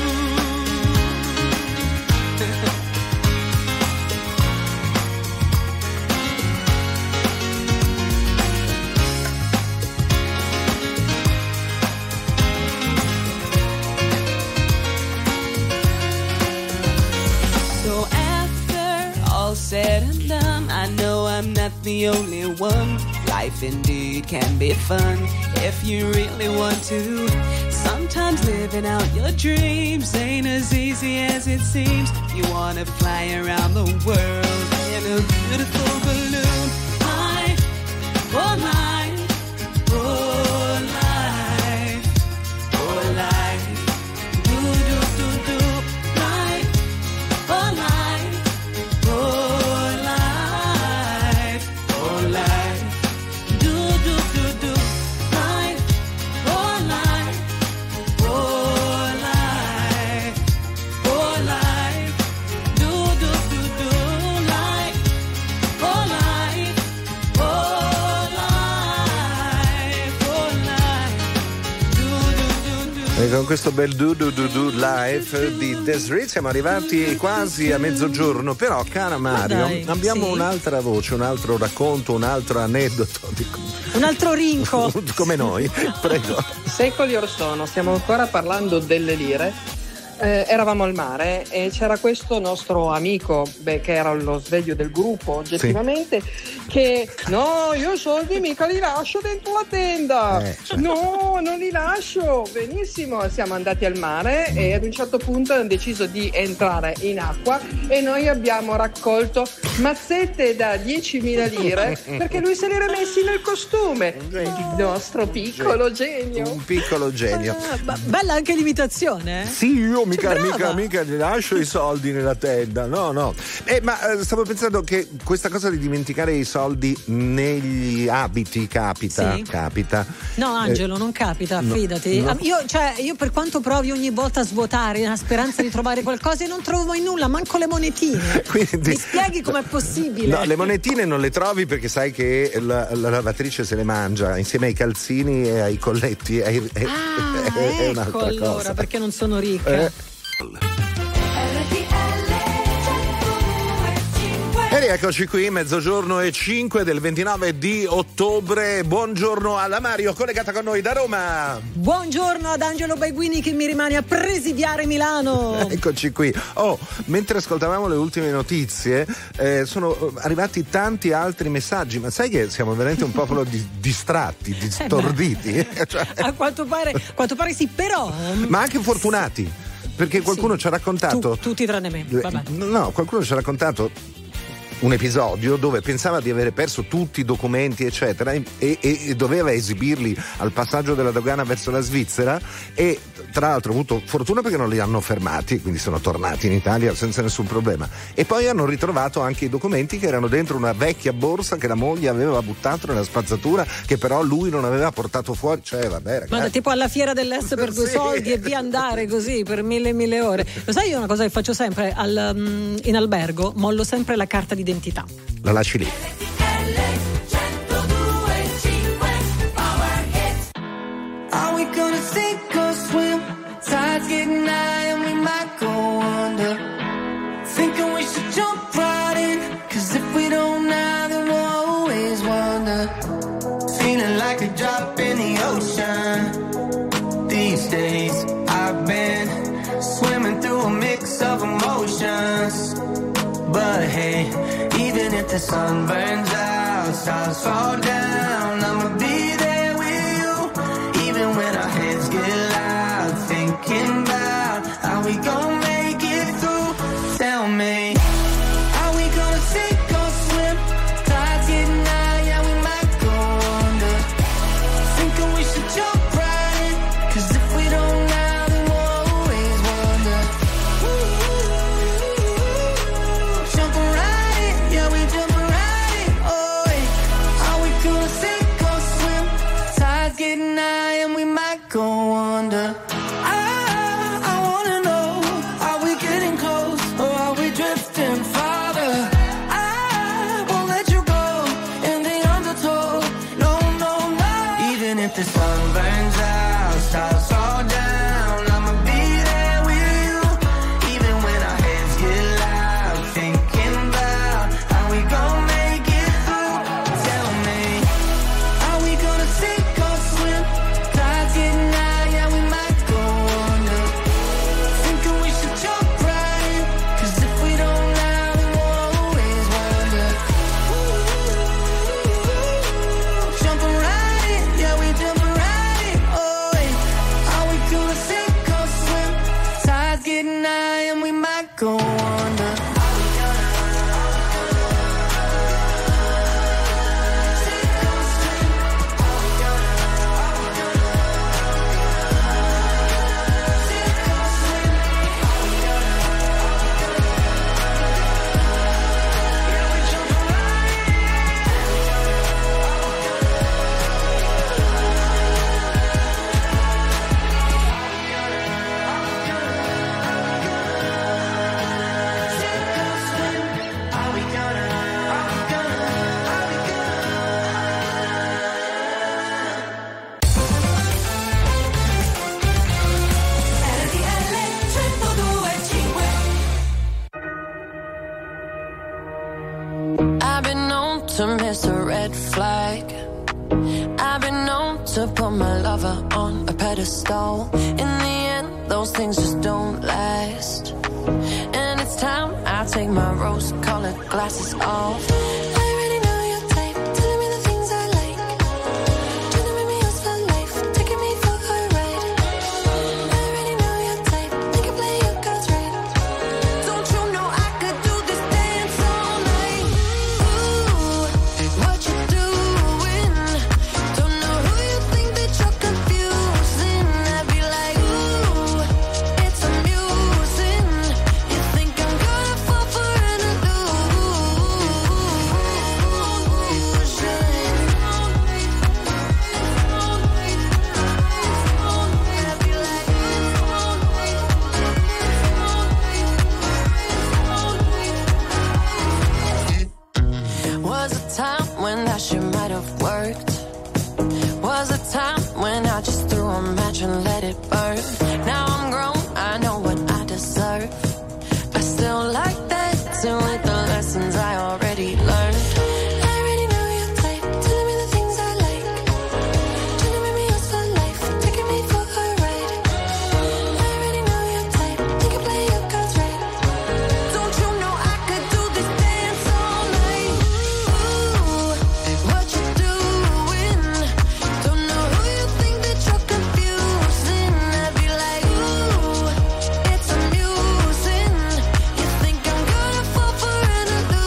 So after all said and done, I know I I'm not the only one. Life indeed can be fun if you really want to. Sometimes living out your dreams ain't as easy as it seems. You wanna fly around the world in a beautiful balloon. High, oh life, oh life, oh life. Do do do do life, oh life, oh life, oh life. Do do do do life, oh life, oh life, oh life. Do do do do life, oh life, oh life, oh life. Do do do do. E con questo bel do do do do life di Desiree siamo arrivati quasi a mezzogiorno, però cara Mario, dai, abbiamo sì. un'altra voce, un altro racconto, un altro aneddoto di- Un altro rinco. come noi, prego. Secoli or sono, stiamo ancora parlando delle lire. Eh, eravamo al mare e c'era questo nostro amico, beh, che era lo sveglio del gruppo oggettivamente, che no, io i soldi mica li lascio dentro la tenda, Eh, cioè. no, non li lascio. Benissimo, siamo andati al mare e ad un certo punto hanno deciso di entrare in acqua e noi abbiamo raccolto mazzette da diecimila lire perché lui se li era messi nel costume. Il nostro piccolo genio. Un piccolo genio. Ah, ma bella anche l'imitazione, eh? Sì, io mica, brava. mica, mica gli lascio i soldi nella tenda, no, no. Eh, ma eh, stavo pensando che questa cosa di dimenticare i soldi negli abiti capita, Sì. capita. No, Angelo, Eh, non capita, no, fidati. no. Ah, Io, cioè, io per quanto provi ogni volta a svuotare nella speranza di trovare qualcosa, io non trovo mai nulla, manco le monetine. Quindi- Mi spieghi com'è possibile? No, le monetine non le trovi perché sai che la, la lavatrice se le mangia insieme ai calzini e ai colletti. È, è, Ah, è- è ecco un'altra allora, cosa. perché non sono ricca. Eh. E rieccoci qui, mezzogiorno e cinque del ventinove di ottobre. Buongiorno alla Mario, collegata con noi da Roma. Buongiorno ad Angelo Baiguini che mi rimane a presidiare Milano. Eccoci qui. Oh, mentre ascoltavamo le ultime notizie, eh, sono arrivati tanti altri messaggi, ma sai che siamo veramente un popolo di, distratti, distorditi? Cioè, A quanto pare, a quanto pare sì, però. ma anche fortunati, perché qualcuno ci ha raccontato. Tu, tutti tranne me. Vabbè. No, qualcuno ci ha raccontato un episodio dove pensava di avere perso tutti i documenti eccetera e, e, e doveva esibirli al passaggio della dogana verso la Svizzera e tra l'altro ha avuto fortuna perché non li hanno fermati, quindi sono tornati in Italia senza nessun problema, e poi hanno ritrovato anche i documenti che erano dentro una vecchia borsa che la moglie aveva buttato nella spazzatura, che però lui non aveva portato fuori, cioè vabbè ragazzi. Guarda, tipo alla fiera dell'est per due Sì. soldi e via andare così per mille e mille ore. Lo sai, io una cosa che faccio sempre al, um, in albergo, mollo sempre la carta d'identità. La lasci lì. Are we gonna sink or swim? Tide's getting high and we might go under. Thinking we should jump right in, cause if we don't now then we'll always wonder. Feeling like a drop in the ocean. These days I've been swimming through a mix of emotions. But hey, even if the sun burns out, stars fall down, I'ma be there with you. Even when our heads get loud, thinking about how we gon' make it through. Tell me, are we gonna sink or swim? Tide's getting high, yeah, we might go under. Thinking we should jump right in, cause if we don't now, then we'll always wonder. Jumping right in, yeah, we jumping right in. Oh, yeah. Are we gonna sink or swim? Tide's getting high and we might go under. I, I wanna know, I've been known to miss a red flag. I've been known to put my lover on a pedestal. In the end, those things just don't last. And it's time I take my rose-colored glasses off. I already know your type, telling me the things I like. Trying to make me yours for life, taking me for a ride. I already know your type, make you play your cards right. Don't you know I could do this dance all night? Ooh, what you doing? Don't know who you think that you're confusing. I'd be like, ooh, it's amusing. You think I'm gonna fall for an illusion? Was a time when that shit might have worked. Was a time when I just threw a match and let it burn. Now I'm grown, I know what I deserve. I still like dancing with the lessons I already learned. I already know your type, telling me the things I like. Trying to make me yours for life, taking me for a ride. I already know your type, make you play your cards right. Don't you know I could do this dance all night? Ooh, what you doing? Don't know who you think that you're confusing. I'd be like, ooh, it's amusing. You think I'm gonna fall for an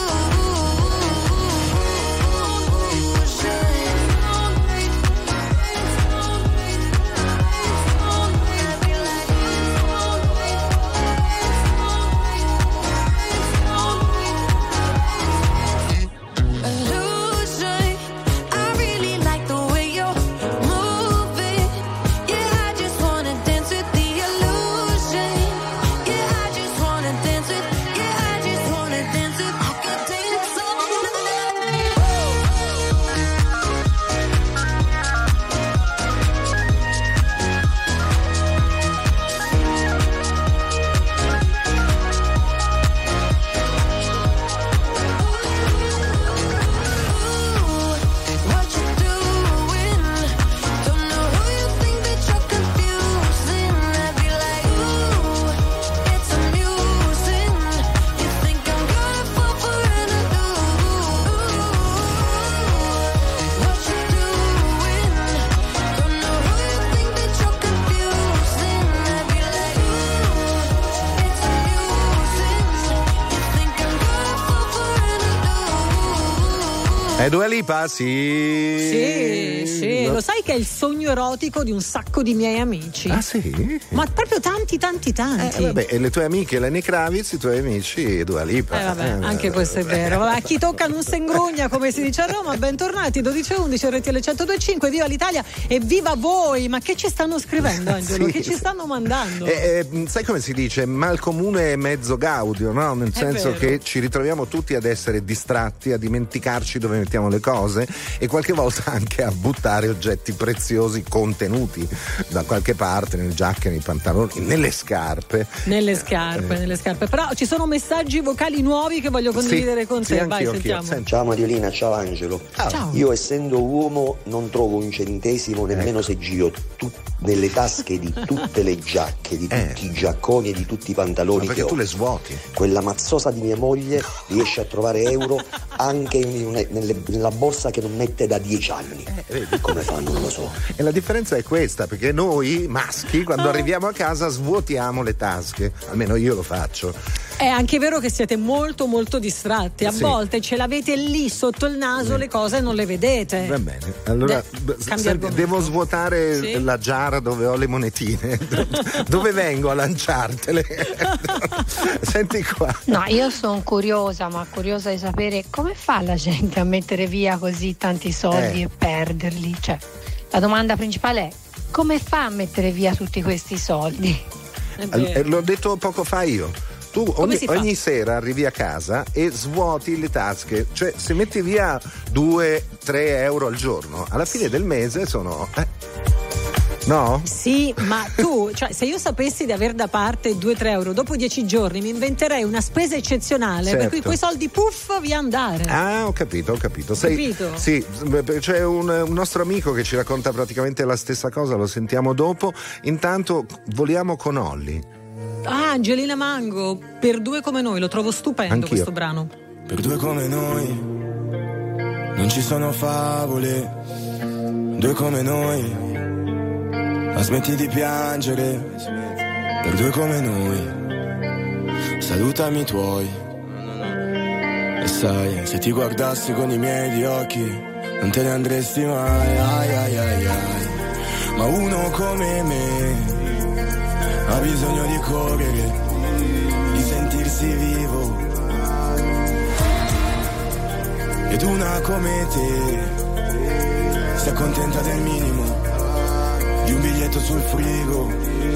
illusion? I really like the way you're moving. Yeah, I just wanna dance with the illusion. Yeah, I just wanna dance with. Yeah, I just wanna dance with. I could dance all what you doing? Don't know who you think that you're confusing. I'd be like, ooh, it's amusing. You think I'm gonna fall for an illusion? What you doing? Don't know who you think that you're confusing. I'd be like, ooh, it's amusing. You think I'm gonna fall for an illusion? È Dua Lipa? Sì. Sì, sì, lo sai che è il sogno erotico di un sacco di miei amici. Ah sì? Ma proprio tanti, tanti, tanti. Eh, vabbè, e le tue amiche Lenny Kravitz, i tuoi amici Dua Lipa. Eh, vabbè, anche questo è vero. Vabbè, a chi tocca non se ingrugna, come si dice a Roma. Bentornati, dodici e undici, R T L centodue e cinque. Viva l'Italia e viva voi! Ma che ci stanno scrivendo, Angelo? Sì, che ci sì. stanno mandando? Eh, eh, sai come si dice? Mal comune e mezzo gaudio, no? Nel È senso vero. che ci ritroviamo tutti ad essere distratti, a dimenticarci dove mettiamo le cose e qualche volta anche a buttare oggetti preziosi contenuti da qualche parte, nelle giacche, nei pantaloni, nelle scarpe. Nelle scarpe, Eh. nelle scarpe. Però ci sono messaggi vocali nuovi che voglio condividere Sì, con sì, te. anch'io, Vai, anch'io. sentiamo. Ciao Mariolina, ciao Angelo. Ciao. Io essendo uomo non trovo un centesimo nemmeno se giro tu- nelle tasche di tutte le giacche, di tutti i giacconi e di tutti i pantaloni. Ma perché che tu ho. le svuoti? Quella mazzosa di mia moglie riesce a trovare euro anche in una- nelle- nella borsa che non mette da dieci anni. vedi? Come fa? Non lo so. E la differenza è questa, perché noi maschi quando arriviamo a casa svuotiamo le tasche, almeno io lo faccio. È anche vero che siete molto molto distratti, a Sì. volte ce l'avete lì sotto il naso le cose e non le vedete. Va bene, allora De- b- cambia senti, argomento. devo svuotare Sì? la giara dove ho le monetine. Dove vengo a lanciartele? Senti qua. No, io sono curiosa, ma curiosa di sapere come fa la gente a mettere via così tanti soldi Eh. e perderli. Cioè, la domanda principale è: come fa a mettere via tutti questi soldi? All- eh, l'ho detto poco fa io. Tu ogni, si fa? ogni sera arrivi a casa e svuoti le tasche, cioè se metti via due tre euro al giorno, alla fine del mese sono. Eh. No? Sì, ma tu, cioè, se io sapessi di aver da parte due tre euro dopo dieci giorni, mi inventerei una spesa eccezionale, Certo. per cui quei soldi puff via andare. Ah, ho capito, ho capito. Sei, Capito? Sì, c'è un, un nostro amico che ci racconta praticamente la stessa cosa, lo sentiamo dopo. Intanto voliamo con Olly. Ah, Angelina Mango, per due come noi, lo trovo stupendo Anch'io. questo brano. Per due come noi non ci sono favole, due come noi, ma smetti di piangere. Per due come noi, salutami i tuoi. E sai, se ti guardassi con i miei di occhi, non te ne andresti mai, ai ai ai ai. Ma uno come me ha bisogno di correre, di sentirsi vivo. Ed una come te si accontenta del minimo, di un biglietto sul frigo.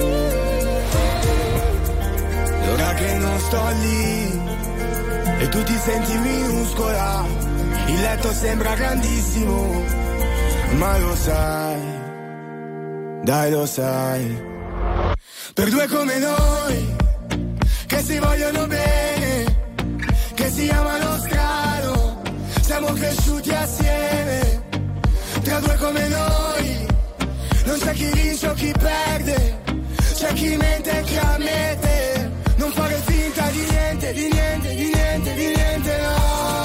E ora che non sto lì e tu ti senti minuscola, il letto sembra grandissimo, ma lo sai, dai lo sai. Per due come noi, che si vogliono bene, che si amano strano, siamo cresciuti assieme. Tra due come noi, non c'è chi vince o chi perde, c'è chi mente e chi ammette. Non fare finta di niente, di niente, di niente, di niente, no.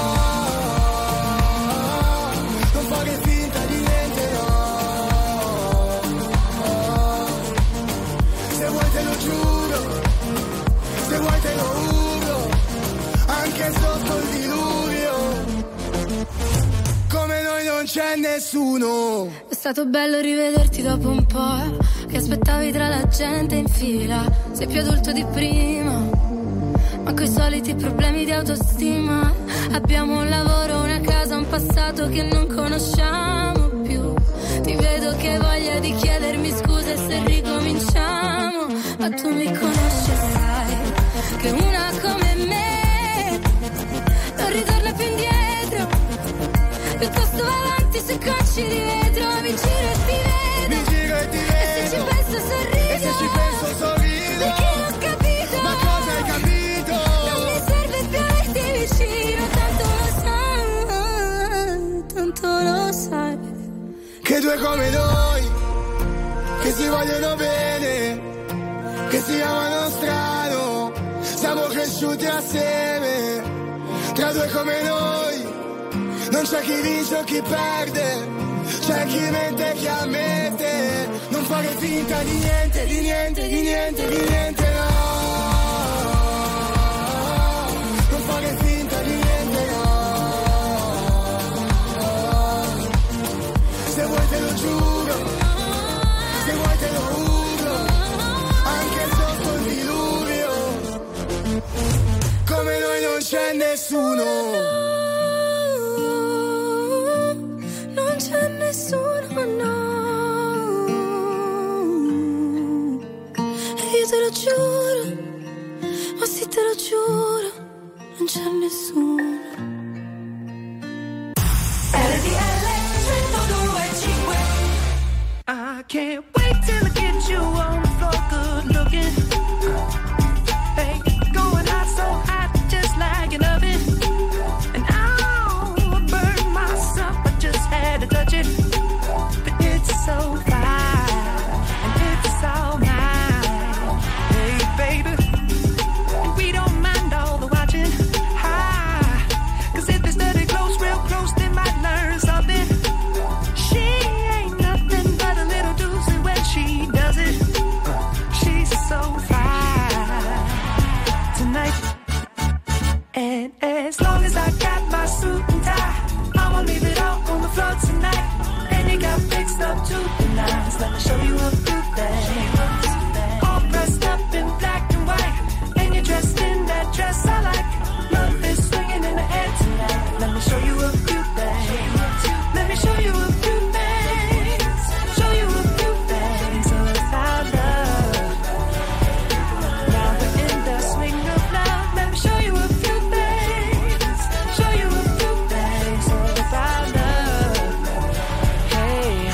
Non fare finta di niente, no. Se vuoi te lo giuro, se vuoi te lo giuro, anche sotto il diluvio, come noi non c'è nessuno. È stato bello rivederti dopo un po', che aspettavi tra la gente in fila. Sei più adulto di prima, ma coi soliti problemi di autostima. Abbiamo un lavoro, una casa, un passato che non conosciamo più. Ti vedo che hai voglia di chiedermi scusa se ricominciamo, ma tu mi conosci e sai che una come me non ritorna più indietro, piuttosto va avanti su cocci di vetro. Mi giro e ti vedo, Mi giro e ti vedo, e se ci penso sorrido, e se ci penso sorrido, perché ho capito, ma cosa hai capito? non mi serve più averti vicino, tanto lo sai, tanto lo sai. Che due come noi, che si vogliono bene, che si amano strano, siamo cresciuti assieme. Tra due come noi, non c'è chi vince o chi perde, c'è chi mente e chi ammette. Non fare finta di niente, di niente, di niente, di niente, no. Non fare finta di niente, no. Se vuoi te lo giuro, se vuoi te lo giuro, anche sotto il diluvio, come noi non c'è nessuno. Non c'è nessuno, no. E io te lo giuro, ma sì te lo giuro, non c'è nessuno. I can't wait till I get you on the floor, good looking. Hey, going hot, so hot, just like an oven. And I'll burn myself, I just had to touch it. But it's so fine, and it's all mine. Hey, baby, and we don't mind all the watching. Hi, cause if they study close, real close, they might learn something. She ain't nothing but a little doozy when she does it. to the nines. Let me show you a few things. All dressed up in black and white, and you're dressed in that dress I like. Love is swinging in the air tonight. Let me show you a few things. Let me show you a few things. Show you a few things about love. Now we're in the swing of love. Let me show you a few things. Show you a few things about love. Hey,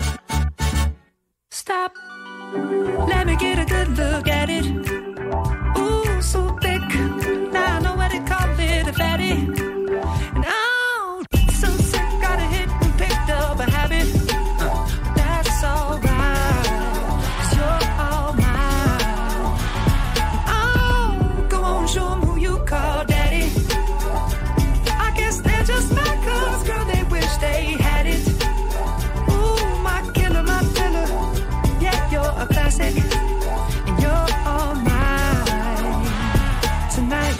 stop. Let me get a good look at it. Ooh, so thick. Now I know what they call it, a fatty. And oh, so sick, got a hit and picked up a habit. Uh, that's alright, 'cause you're all mine. Oh, go on, show 'em who you call daddy. I guess they're just like us, girl, they wish they had it. Ooh, my killer, my filler. Yeah, you're a classic, and you're all mine tonight.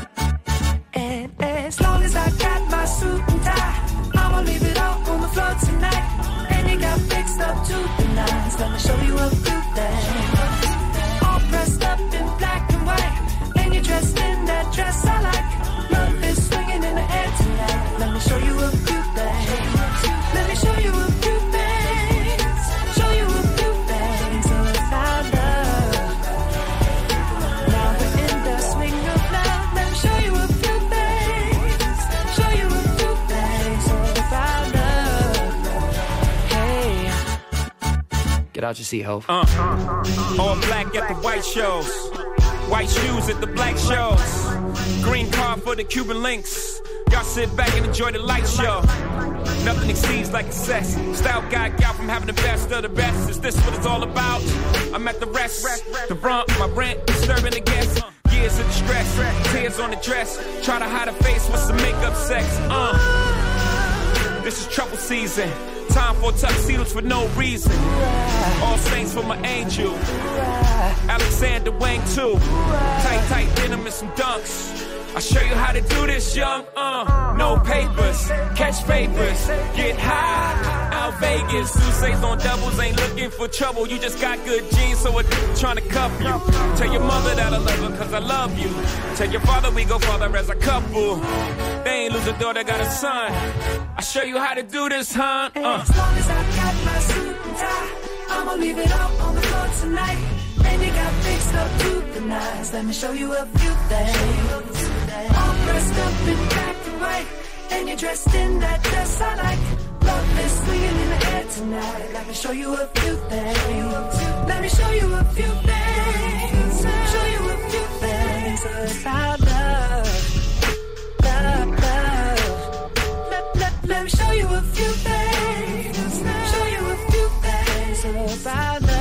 And as long as I got my suit and tie, I'ma leave it all on the floor tonight. And you got fixed up to the nines. Let me show you a few things. All dressed up in black and white, and you're dressed in that dress I like. Love is swinging in the air tonight. Let me show you a few things. Let me show you a few things. Show you a few things about love. Now we're in the swing of love. Let me show you a few things. Show you a few things about love. Hey. Get out your seat, ho. Uh, all black at the white shows, white shoes at the black shows, green car for the Cuban links. Y'all sit back and enjoy the light show. Nothing exceeds like excess. Style guy, gal from having the best of the best. Is this what it's all about? I'm at the rest. The brunt, my rent, disturbing the guests. Years of distress, tears on the dress. Try to hide a face with some makeup sex. Uh, this is trouble season. Time for tuxedos for no reason. All saints for my angel. Alexander Wang too. Tight, tight denim and some dunks. I'll show you how to do this, young. Uh, no papers, catch papers, get high. Out Vegas, Sousa's on doubles, ain't looking for trouble. You just got good genes, so I'm trying to cuff you. Tell your mother that I love her, cause I love you. Tell your father we go farther as a couple. They ain't lose a daughter, got a son. I'll show you how to do this, huh? Uh. As long as I got my suit and tie, I'ma leave it all on the floor tonight. And you got fixed up to the nines. Let me show you a few things. All dressed up in black and white, and you're dressed in that dress I like. Love is swinging in the air tonight. Let me show you a few things. Let me show you a few things. Show you a few things about love, love, love. Let, let, let me show you a few things. Show you a few things about love.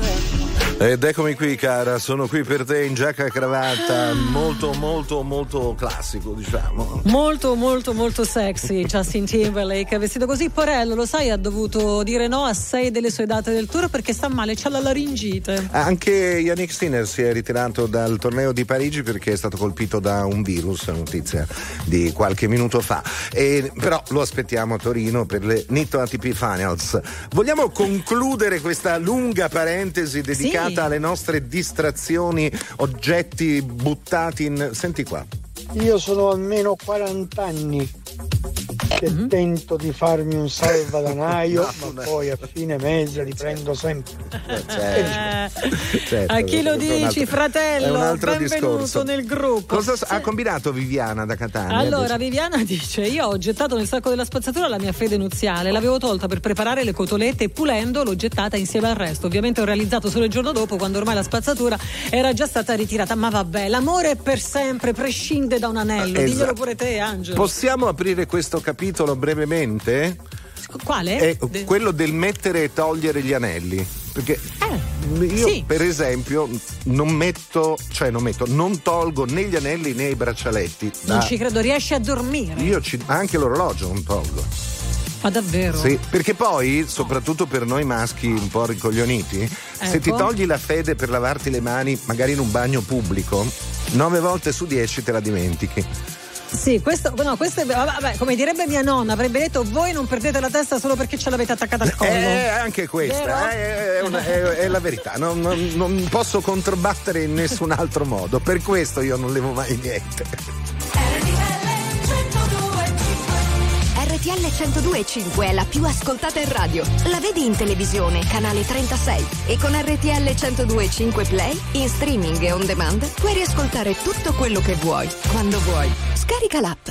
Ed eccomi qui, cara, sono qui per te in giacca e cravatta, molto molto molto classico, diciamo. Molto molto molto sexy Justin Timberlake, vestito così. Porello, lo sai, ha dovuto dire no a sei delle sue date del tour perché sta male, c'ha la laringite. Anche Yannick Sinner si è ritirato dal torneo di Parigi perché è stato colpito da un virus, notizia di qualche minuto fa. E, però lo aspettiamo a Torino per le Nitto A T P Finals. Vogliamo concludere questa lunga parentesi dedicata Sì. alle nostre distrazioni, oggetti buttati in... Senti qua. Io sono almeno quaranta anni che Mm-hmm. tento di farmi un salvadanaio, ma poi a fine mese li prendo sempre. Certo, A chi lo questo è un dici, altro- fratello? è un altro Benvenuto discorso. nel gruppo. Cosa s- ha combinato Viviana da Catania? Allora, Viviana dice: io ho gettato nel sacco della spazzatura la mia fede nuziale, l'avevo tolta per preparare le cotolette e pulendo l'ho gettata insieme al resto. Ovviamente ho realizzato solo il giorno dopo, quando ormai la spazzatura era già stata ritirata. Ma vabbè, l'amore è per sempre, prescinde da un anello. Esatto. Diglielo pure te, Angelo. Possiamo aprire questo capitolo brevemente? Quale? È De- quello del mettere e togliere gli anelli. Perché io, sì. per esempio, non metto, cioè non metto, non tolgo né gli anelli né i braccialetti. Non da- ci credo, riesci a dormire? Io ci, anche l'orologio non tolgo. Ma davvero? Sì, perché poi, soprattutto per noi maschi un po' ricoglioniti, se ti Ecco. togli la fede per lavarti le mani, magari in un bagno pubblico, nove volte su dieci te la dimentichi. Sì, questo, no, questo è, vabbè, come direbbe mia nonna, avrebbe detto voi non perdete la testa solo perché ce l'avete attaccata al collo. Eh, anche questa è, è, una, è, è la verità, non, non, non posso controbattere in nessun altro modo, per questo io non levo mai niente. R T L centodue e cinque è la più ascoltata in radio. La vedi in televisione, canale trentasei. E con R T L centodue e cinque Play, in streaming e on demand, puoi riascoltare tutto quello che vuoi, quando vuoi. Scarica l'app.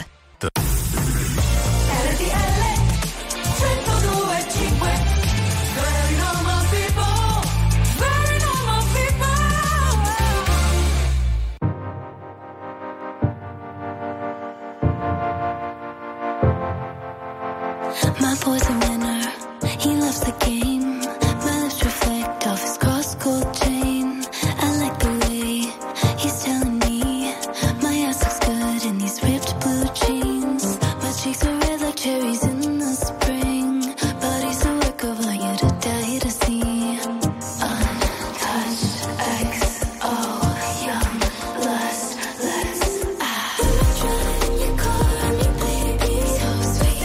My boy's a winner, he loves the game. My lips reflect off his cross gold chain. I like the way he's telling me my ass looks good in these ripped blue jeans. My cheeks are red like cherries in the spring. Body's a work of art, you to die to see. Untouched X O, young, lustless. Ah, driving your car on me, baby, so sweet.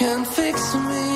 can fix me.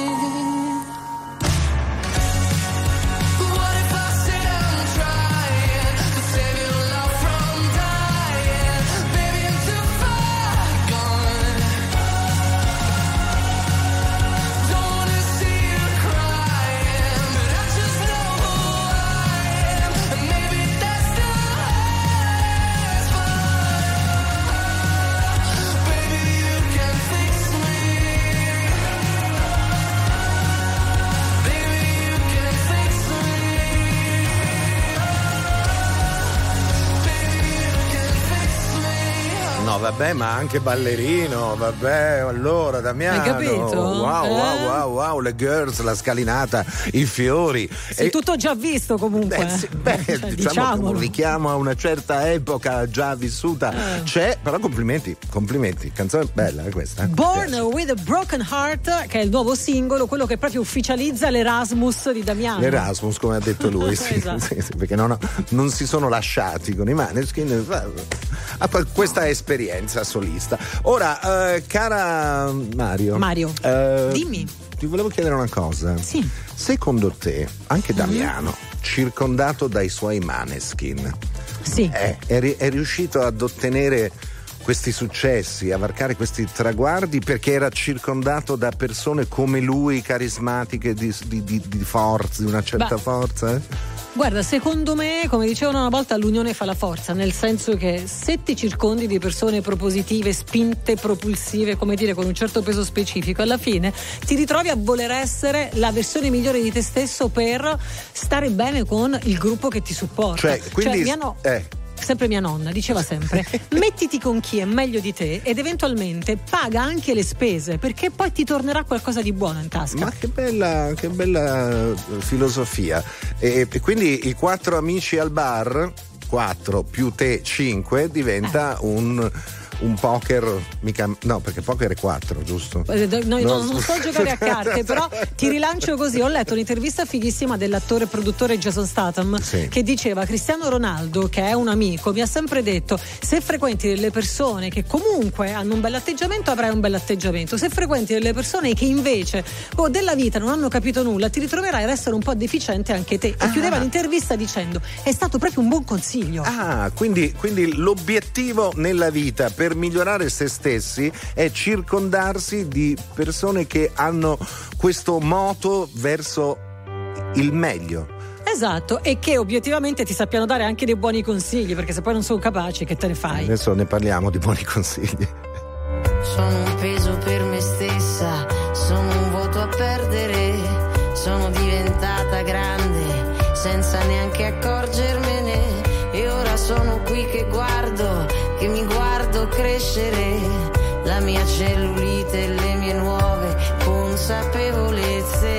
No, vabbè, ma anche ballerino, vabbè, allora Damiano. Hai capito? Wow, Eh? wow, wow, wow, le girls, la scalinata, i fiori. Sì, E- tutto già visto comunque. Beh, sì, beh, Cioè, diciamo che diciamolo. un richiamo a una certa epoca già vissuta Eh. c'è, però complimenti, complimenti, canzone bella è questa. eh? Born with a Broken Heart, che è il nuovo singolo, quello che proprio ufficializza l'Erasmus di Damiano. L'Erasmus, come ha detto lui, sì, Esatto. sì, sì, perché non, non si sono lasciati con i Maneskin. Ha questa esperienza solista. Ora, eh, cara Mario. Mario, eh, dimmi. Ti volevo chiedere una cosa. Sì. Secondo te, anche Mhm. Damiano, circondato dai suoi Maneskin, sì. è, è ri- è riuscito ad ottenere questi successi, a varcare questi traguardi perché era circondato da persone come lui, carismatiche, di, di, di, di forza, di una certa Beh. forza? Eh? Guarda, secondo me, come dicevano una volta, l'unione fa la forza, nel senso che se ti circondi di persone propositive, spinte, propulsive, come dire, con un certo peso specifico, alla fine ti ritrovi a voler essere la versione migliore di te stesso per stare bene con il gruppo che ti supporta. Cioè, quindi mia no- eh. Sempre mia nonna diceva sempre mettiti con chi è meglio di te ed eventualmente paga anche le spese, perché poi ti tornerà qualcosa di buono in tasca. Ma che bella, che bella eh, filosofia. E, e quindi i quattro amici al bar, quattro più te cinque, diventa Eh. un, un poker, mica, no, perché poker è quattro, giusto? Eh, no, No, no, non scusa. so giocare a carte, però ti rilancio così. Ho letto un'intervista fighissima dell'attore e produttore Jason Statham, Sì. che diceva: Cristiano Ronaldo, che è un amico, mi ha sempre detto: se frequenti delle persone che comunque hanno un bell'atteggiamento, avrai un bell'atteggiamento. Se frequenti delle persone che invece oh, della vita non hanno capito nulla, ti ritroverai ad essere un po' deficiente anche te. E chiudeva l'intervista dicendo: è stato proprio un buon consiglio. Ah, quindi, quindi l'obiettivo nella vita per migliorare se stessi è circondarsi di persone che hanno questo moto verso il meglio. Esatto, e che obiettivamente ti sappiano dare anche dei buoni consigli, perché se poi non sono capaci, che te ne fai? Adesso ne parliamo di buoni consigli. Sono un peso per me stessa, sono un vuoto a perdere, sono diventata grande senza neanche accorgermene e ora sono qui che guardo, che mi guardo crescere, la mia cellulite e le mie nuove consapevolezze,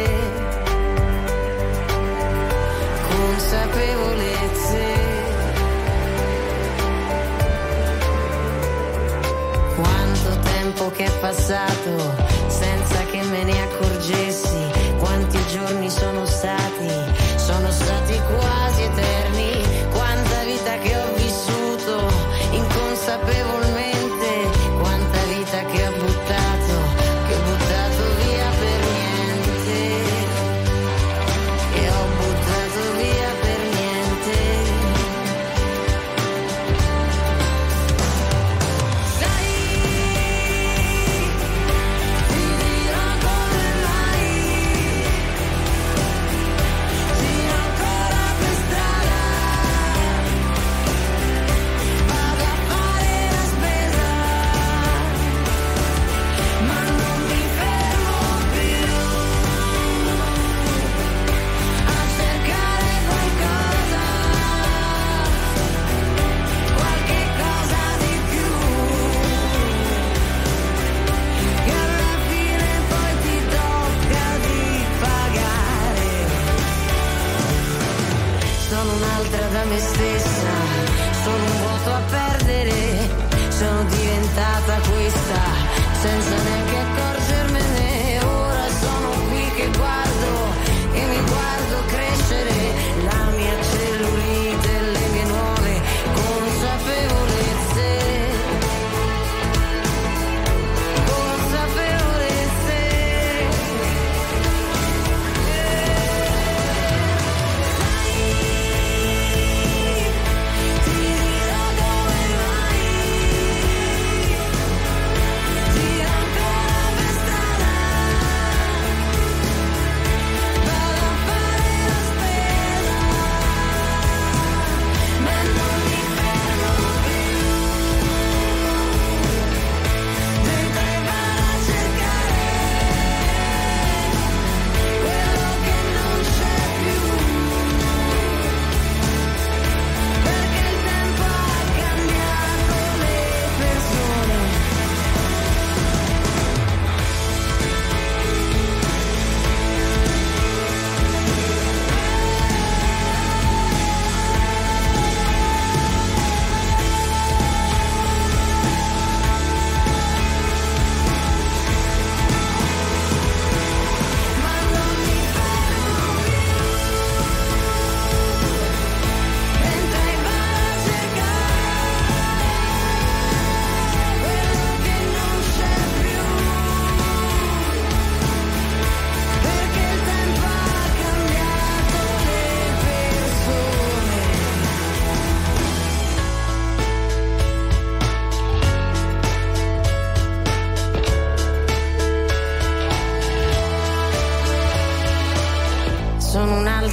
consapevolezze. Quanto tempo che è passato senza che me ne accorgessi, quanti giorni sono stati, sono stati quasi eterni, quanta vita che ho vissuto inconsapevolmente, quanta vita che ho buttato, che ho buttato via per niente, che ho buttato via per niente. Sai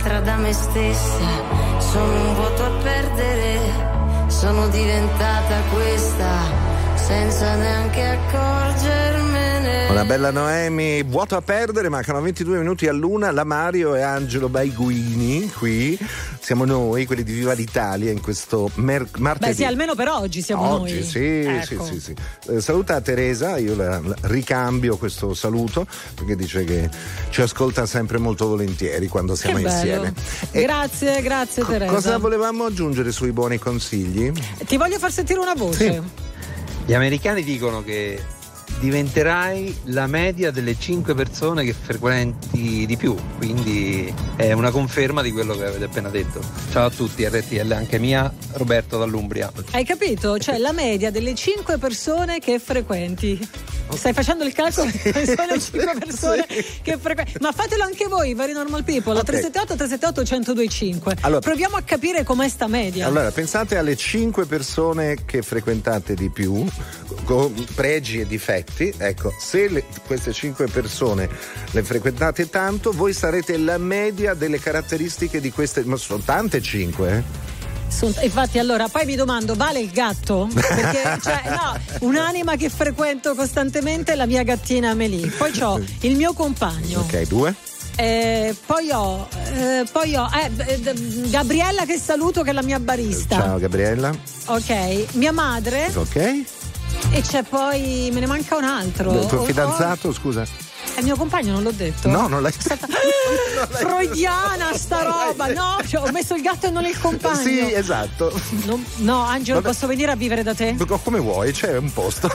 un'altra da me stessa, sono un voto a perdere, sono diventata questa, senza neanche accorgermene. Una bella Noemi, vuoto a perdere, mancano ventidue minuti all'una, la Mario e Angelo Baiguini qui, siamo noi, quelli di Viva l'Italia in questo mer- martedì. Beh sì, almeno per oggi siamo oggi, noi. Sì, ecco. sì, sì, sì. Eh, saluta Teresa, io la, la ricambio questo saluto perché dice che ci ascolta sempre molto volentieri quando siamo Che bello. insieme. E Grazie, grazie Teresa. cosa volevamo aggiungere sui buoni consigli? Ti voglio far sentire una voce. Sì. Gli americani dicono che diventerai la media delle cinque persone che frequenti di più, quindi è una conferma di quello che avete appena detto. Ciao a tutti, R T L anche mia, Roberto dall'Umbria. Hai capito? Cioè la media delle cinque persone che frequenti. Stai facendo il calcolo? Sono le cinque persone sì. che frequenti. Ma fatelo anche voi, vari normal people. Okay. tre sette otto tre sette otto uno zero due cinque. Allora, proviamo a capire com'è sta media. Allora, pensate alle cinque persone che frequentate di più, con pregi e difetti. Ecco, se le, queste cinque persone le frequentate tanto, voi sarete la media delle caratteristiche di queste. Ma sono tante cinque, eh? Infatti, allora poi mi domando, vale il gatto? Perché cioè, no, un'anima che frequento costantemente è la mia gattina Amelie. Poi c'ho il mio compagno. Ok, due. Eh, poi ho, eh, poi ho eh, Gabriella che saluto, che è la mia barista. Ciao Gabriella. Ok, mia madre. Ok. E c'è poi, me ne manca un altro. Il tuo oh, fidanzato, oh. scusa. È il mio compagno, non l'ho detto. No, non l'hai detto. Freudiana sta roba. No, cioè, ho messo il gatto e non il compagno. Sì, esatto. No, no Angelo, Vabbè. Posso venire a vivere da te? Come vuoi, c'è un posto.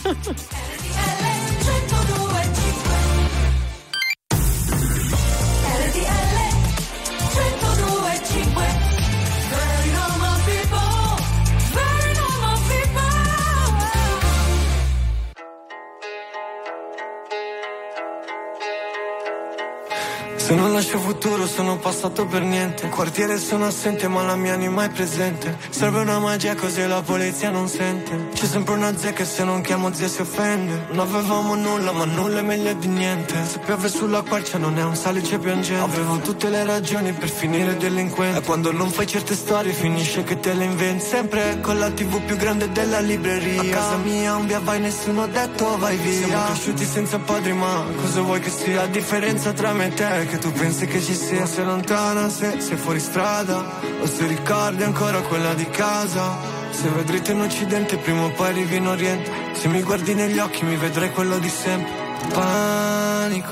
Se non lascio futuro sono passato per niente. In quartiere sono assente ma la mia anima è presente. Serve una magia così la polizia non sente. C'è sempre una zia che se non chiamo zia si offende. Non avevamo nulla ma nulla è meglio di niente. Se piove sulla quercia non è un salice piangente. Avevo tutte le ragioni per finire delinquente. E quando non fai certe storie finisce che te le inventi. Sempre con la tv più grande della libreria. A casa mia un via vai nessuno ha detto vai via. Siamo cresciuti senza padri ma cosa vuoi che sia? La differenza tra me e te è che tu pensi che ci sia, sei lontana, se sei fuori strada, o se ricordi ancora quella di casa. Se vai dritto in occidente prima o poi arrivi in oriente. Se mi guardi negli occhi mi vedrai quello di sempre. Panico,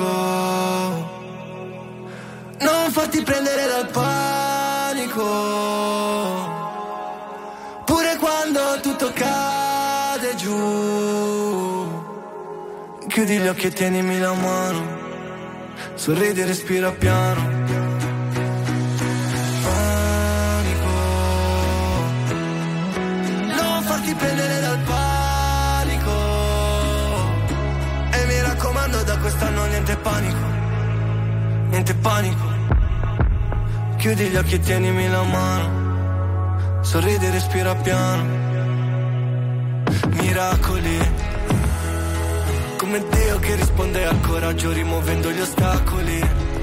non farti prendere dal panico. Pure quando tutto cade giù, chiudi gli occhi e tienimi la mano. Sorridi e respira piano. Panico, non farti prendere dal panico. E mi raccomando da quest'anno niente panico. Niente panico. Chiudi gli occhi e tienimi la mano. Sorridi e respira piano. Miracoli, come Dio che risponde al coraggio rimuovendo gli ostacoli.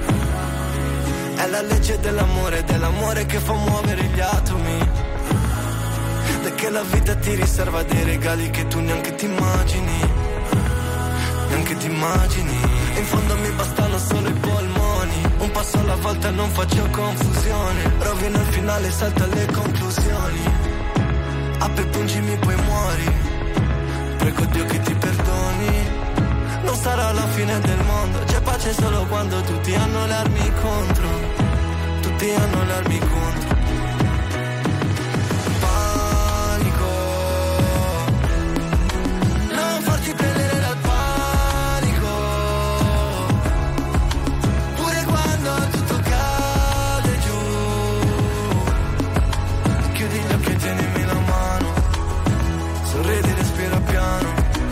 È la legge dell'amore, dell'amore che fa muovere gli atomi. Da che la vita ti riserva dei regali che tu neanche ti immagini. Neanche ti immagini. In fondo mi bastano solo i polmoni. Un passo alla volta non faccio confusione. Rovino il finale, salto alle conclusioni. Apri, pungimi, poi muori. Prego Dio che ti perdoni. Non sarà la fine del mondo, c'è pace solo quando tutti hanno le armi contro. Tutti hanno le armi contro. Panico, non farti prendere dal panico. Pure quando tutto cade giù, chiudi gli occhi e tienimi la mano. Sorridi, respira piano.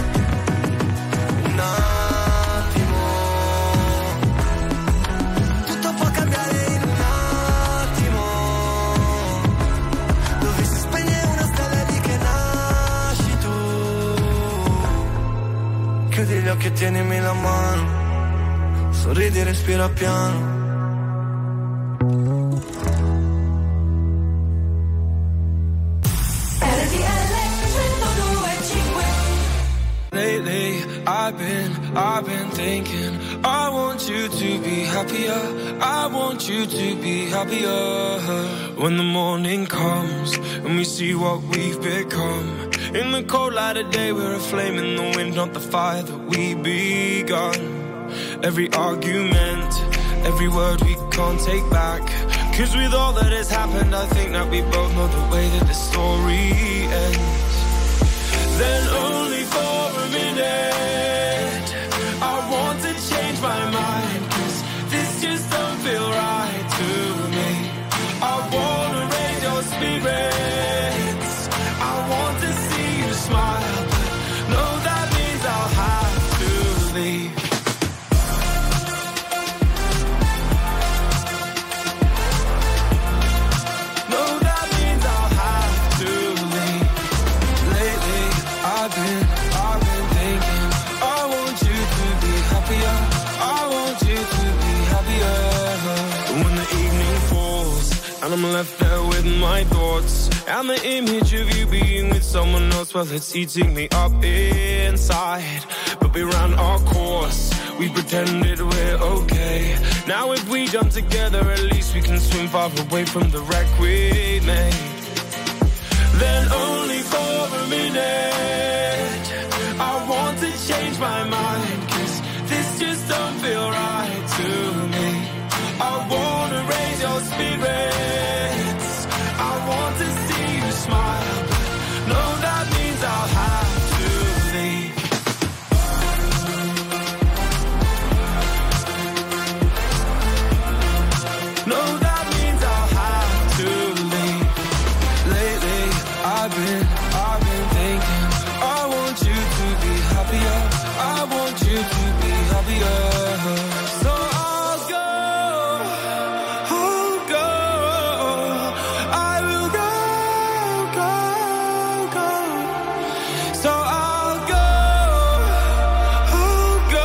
Chiudi gli occhi e tienimi la mano. Sorridi e respira piano. I've been, I've been thinking, I want you to be happier, I want you to be happier. When the morning comes and we see what we've become, in the cold light of day we're a flame in the wind, not the fire that we begun. Every argument, every word we can't take back, 'cause with all that has happened I think that we both know the way that the story ends. Then only for a minute I want to change my mind, 'cause this just don't feel right to me. I wanna raise your spirits, I want to see you smile, but no, that means I'll have to leave. I've been, I've been thinking, I want you to be happier, I want you to be happier. When the evening falls and I'm left there with my thoughts, and the image of you being with someone else, well, it's eating me up inside. But we ran our course, we pretended we're okay. Now if we jump together, at least we can swim far away from the wreck we made. Then only for a minute I want to change my mind, 'cause this just don't feel right to me. I wanna raise your spirits, I want to see you smile, but no, that means I'll have to leave. No, that means I'll have to leave. Lately I've been, I've been thinking, I want you to be happier, I want you to be happier. So I'll go, I'll go, I will go, go, go. So I'll go, I'll go,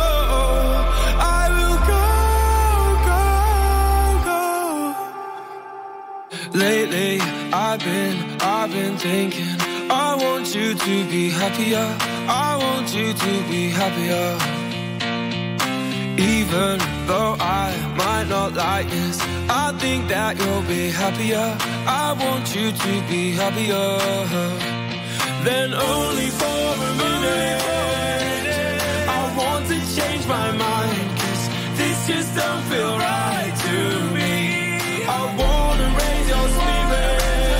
I will go, go, go. Lately I've been, I've been thinking, I want you to be happier, I want you to be happier. Even though I might not like this, I think that you'll be happier, I want you to be happier. Then only for a minute I want to change my mind, 'cause this just don't feel right to me. I wanna raise your spirits,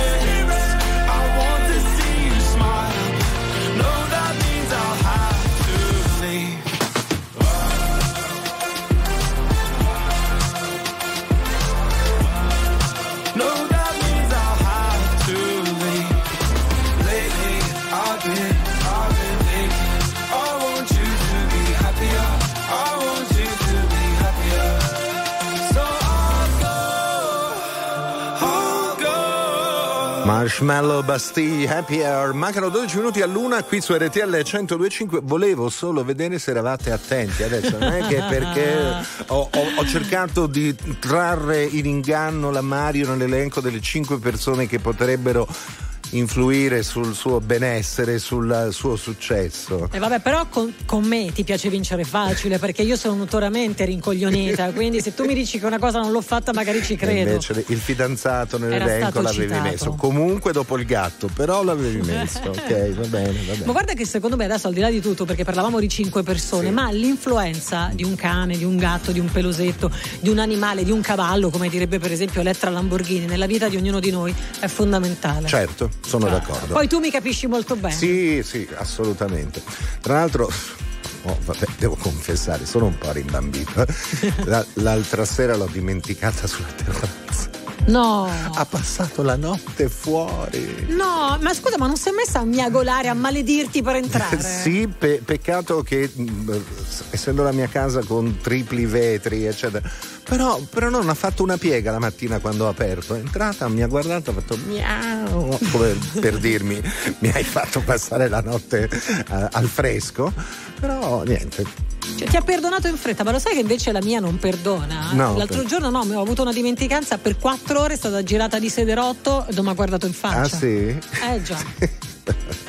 Marshmallow Bastille, Happy Hour. Mancano dodici minuti all'una qui su R T L centodue e cinque. Volevo solo vedere se eravate attenti. Adesso non è che perché ho, ho, ho cercato di trarre in inganno la Mario nell'elenco delle cinque persone che potrebbero influire sul suo benessere, sul suo successo. E eh vabbè, però con, con me ti piace vincere facile, perché io sono notoriamente rincoglionita, quindi se tu mi dici che una cosa non l'ho fatta magari ci credo. E invece il fidanzato nell'elenco l'avevi citato. messo comunque dopo il gatto, però l'avevi messo. Ok, va bene, va bene. Ma guarda che secondo me adesso, al di là di tutto, perché parlavamo di cinque persone, sì, ma l'influenza di un cane, di un gatto, di un pelosetto, di un animale, di un cavallo, come direbbe per esempio Elettra Lamborghini, nella vita di ognuno di noi è fondamentale. Certo, sono ah. d'accordo. Poi tu mi capisci molto bene. Sì, sì, assolutamente. Tra l'altro, oh, vabbè, devo confessare, sono un po' rimbambito. La, l'altra sera l'ho dimenticata sulla terrazza. No. Ha passato la notte fuori. No, ma scusa, ma non sei messa a miagolare, a maledirti per entrare? Sì, pe- peccato che essendo la mia casa con tripli vetri, eccetera. Però, però non ha fatto una piega la mattina quando ho aperto. È entrata, mi ha guardato, ha fatto miau, come per dirmi mi hai fatto passare la notte uh, al fresco. Però niente. Cioè, ti ha perdonato in fretta, ma lo sai che invece la mia non perdona? No, L'altro per... giorno no, ho avuto una dimenticanza per quattro ore, è stata girata di sederotto e non mi ha guardato in faccia. Ah sì? Eh già.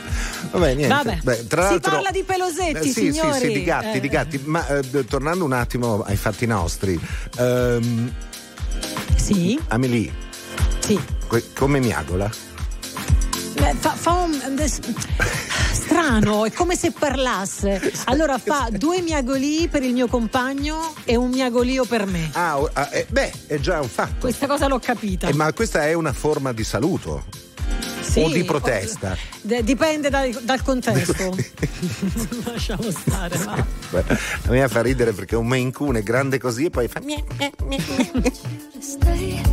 Vabbè, niente. Vabbè. Beh, tra si l'altro, parla di pelosetti, eh, sì, signori. sì, sì, di gatti, Eh. di gatti. Ma eh, tornando un attimo ai fatti nostri, ehm, sì. Amelie, sì. que- come miagola? Eh, Fa, fa un strano, è come se parlasse. Allora fa due miagolii per il mio compagno e un miagolio per me. Ah, oh, ah, eh, beh, è già un fatto. Questa cosa l'ho capita. Eh, ma questa è una forma di saluto Sì, o di protesta? d- dipende dal, dal contesto. Lasciamo stare, va. Beh, a me fa ridere perché un Maine Coon è grande così e poi fa mie, mie, mie, mie. Stay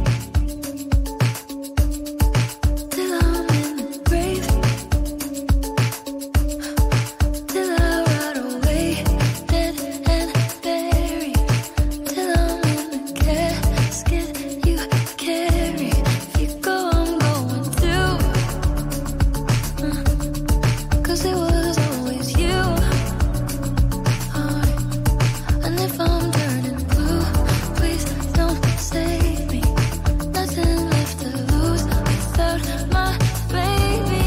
till I'm in the grave, till I rot away, dead and buried, till I'm in the casket you carry. If you go, I'm going too, uh, 'cause it was always you. Uh, and if I'm turning blue, please don't save me. Nothing left to lose without my baby.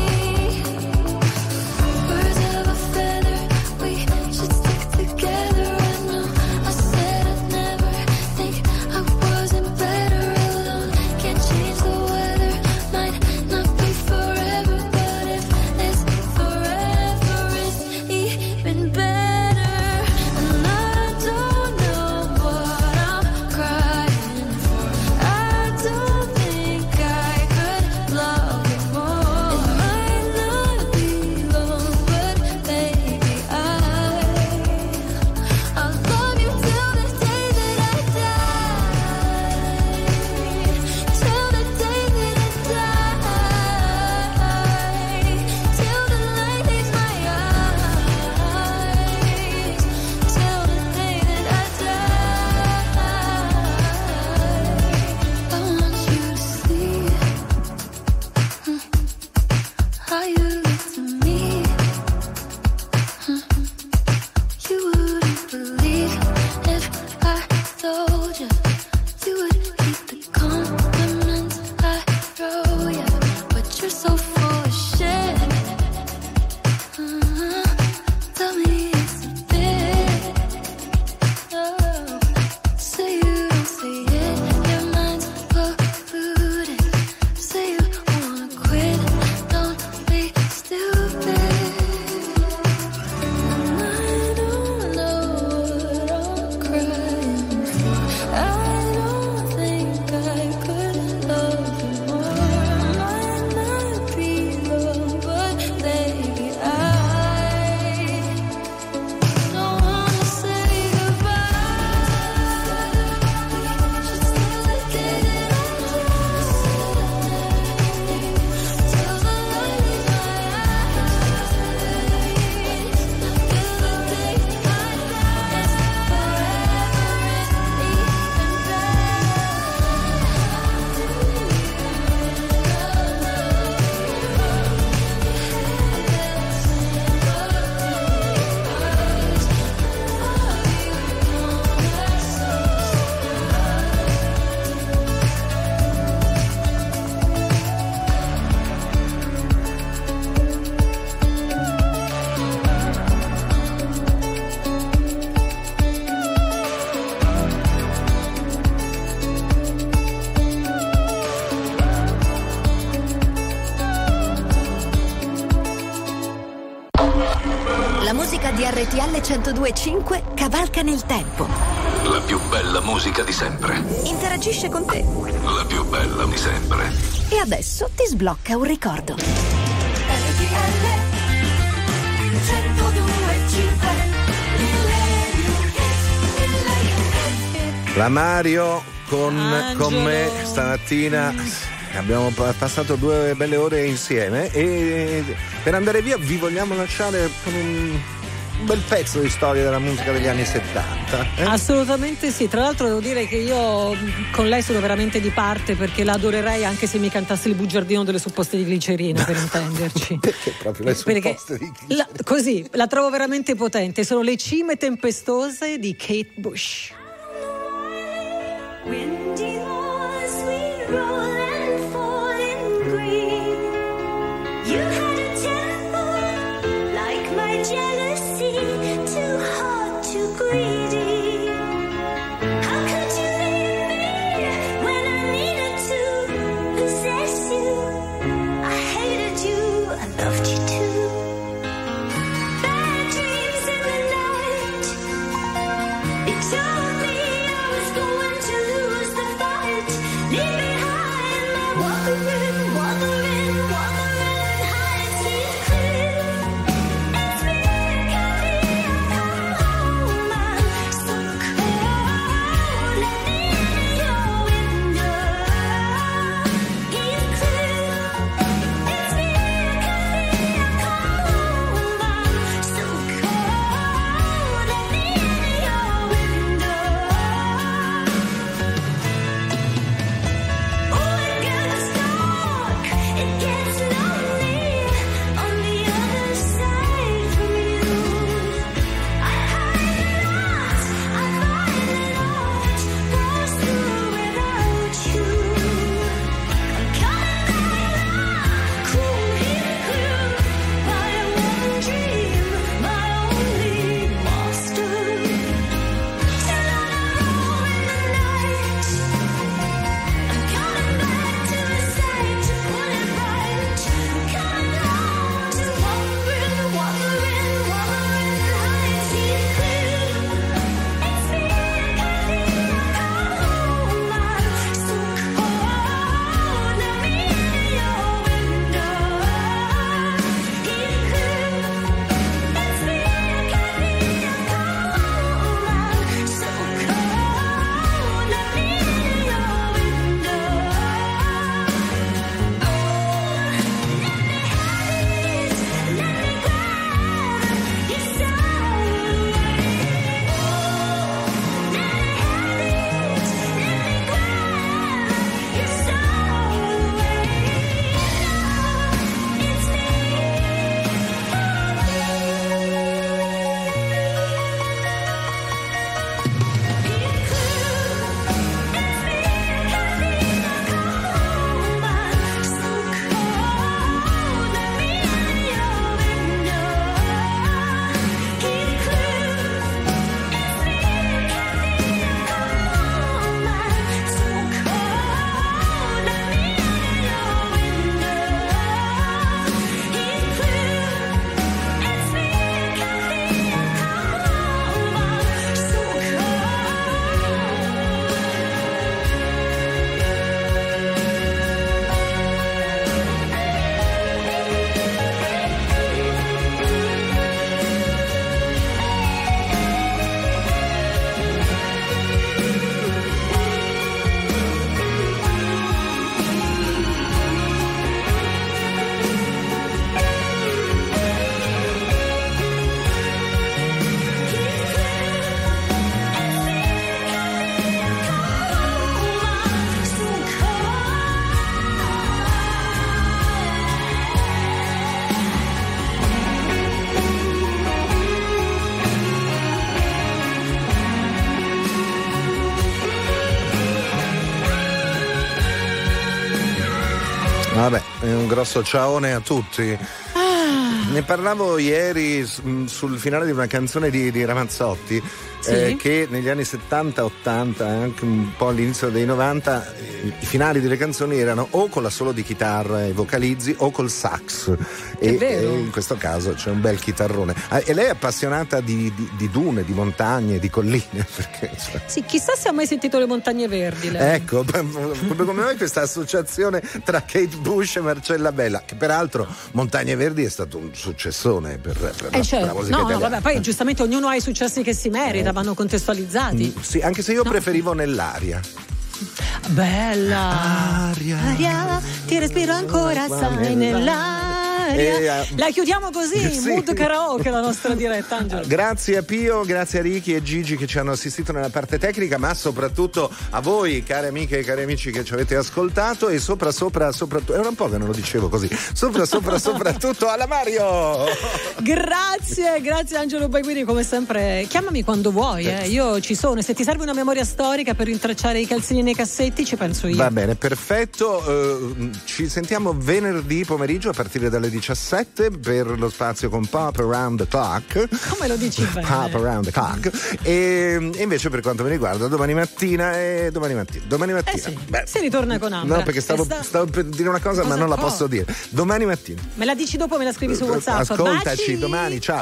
Birds of a feather, we should stick together. I know I said I'd never think I wasn't better alone. Can't change the weather, might not be forever, but if this forever is even better. And I don't know what I'm crying for. I don't think I could love you more. It might not be long, but baby, I I'll love you till the day that I die. Till the day that I die. Till the light leaves my eyes. Till the day that I die. I want you to see how you look to me. You wouldn't believe if I told you. You would keep the compliments I throw you, but you're so full of shit. Uh-huh. Tell me it's a bit. Oh. Say you don't say it, your mind's polluted. Say you wanna quit, don't be stupid. And I don't know what I'm crying for. I don't think I could love you more. Might not be long, but baby, I don't wanna say goodbye. Just till the day that I die. Till the light in my eyes. Till the day I die. Forever is even La musica di R T L centodue e cinque cavalca nel tempo. La più bella musica di sempre. Interagisce con te. La più bella di sempre. E adesso ti sblocca un ricordo. R T L centodue e cinque. La Mario con, Angelo. con me stamattina. Abbiamo pa- passato due belle ore insieme e per andare via vi vogliamo lasciare con un un bel pezzo di storia della musica degli anni settanta. Eh? Assolutamente sì, tra l'altro devo dire che io con lei sono veramente di parte, perché la adorerei anche se mi cantasse il bugiardino delle supposte di glicerina, per intenderci. Perché proprio le Perché supposte di la, così la trovo veramente potente. Sono le cime tempestose di Kate Bush. Windy moors, we roll and fall in green. You had a temper loved you too. Bad dreams in the night. They told me I was going to lose the fight. Leave me high in my wandering, wandering, wandering high sea cliff. It's me, Kathy, I'm home. I'm so cold. Let me in your window. He's clear. It's me, Kathy, I'm home. I'm so cold. Let me in your window. Oh, it gets dark, it gets lonely on the other side from you. I hide a lot, I find it hard to pass through without you. I'm coming back, cool, here, cool, my one dream, my only master. Till I'm alone in the night. I'm coming back to the side to put it right. Coming home to wandering, wandering, wandering high sea clear. It's me, Kathy, I'm home. I'm so cold. Let me in your window. He's clear. It's me, Kathy, I'm home. I'm so cold. Let me in your window. Vabbè, un grosso ciaone a tutti. Ne parlavo ieri s- sul finale di una canzone di, di Ramazzotti, Sì. eh, che negli anni settanta ottanta e anche un po' all'inizio dei novanta eh, i finali delle canzoni erano o con l'assolo di chitarra e vocalizzi o col sax. E, vero. e in questo caso c'è un bel chitarrone. Ah, e lei è appassionata di, di, di dune, di montagne, di colline, perché cioè, Sì, chissà se ha mai sentito le Montagne Verdi. Lei. ecco, proprio come mai questa associazione tra Kate Bush e Marcella Bella, che peraltro Montagne Verdi è stato un successone per, per, la, Eh, cioè, per la musica no, no, italiana. vabbè, poi giustamente ognuno ha i successi che si merita, vanno contestualizzati. Sì, anche se io preferivo Nell'aria. Bella Aria. Aria, ti respiro ancora, sai, nell'aria. E, eh, La chiudiamo così, sì. mood karaoke la nostra diretta, Angelo. Grazie a Pio, grazie a Ricky e Gigi che ci hanno assistito nella parte tecnica, ma soprattutto a voi, care amiche e cari amici che ci avete ascoltato, e sopra sopra soprattutto, era un po' che non lo dicevo così, sopra sopra soprattutto alla Mario. Grazie, grazie Angelo Baguini, come sempre. Chiamami quando vuoi, eh. Io ci sono, e se ti serve una memoria storica per rintracciare i calzini nei cassetti ci penso io. Va bene, perfetto. Uh, ci sentiamo venerdì pomeriggio a partire dalle diciotto diciassette per lo spazio con Pop Around the Clock. Come lo dici bene? Pop Around the Clock. E, e invece per quanto mi riguarda domani mattina e domani mattina. Domani mattina. Eh sì, Beh, si ritorna con Ambra. no, perché stavo, sta... stavo per dire una cosa, cosa ma non la posso dire. Domani mattina. Me la dici dopo, me la scrivi su WhatsApp. Ascoltaci Baci. domani, ciao.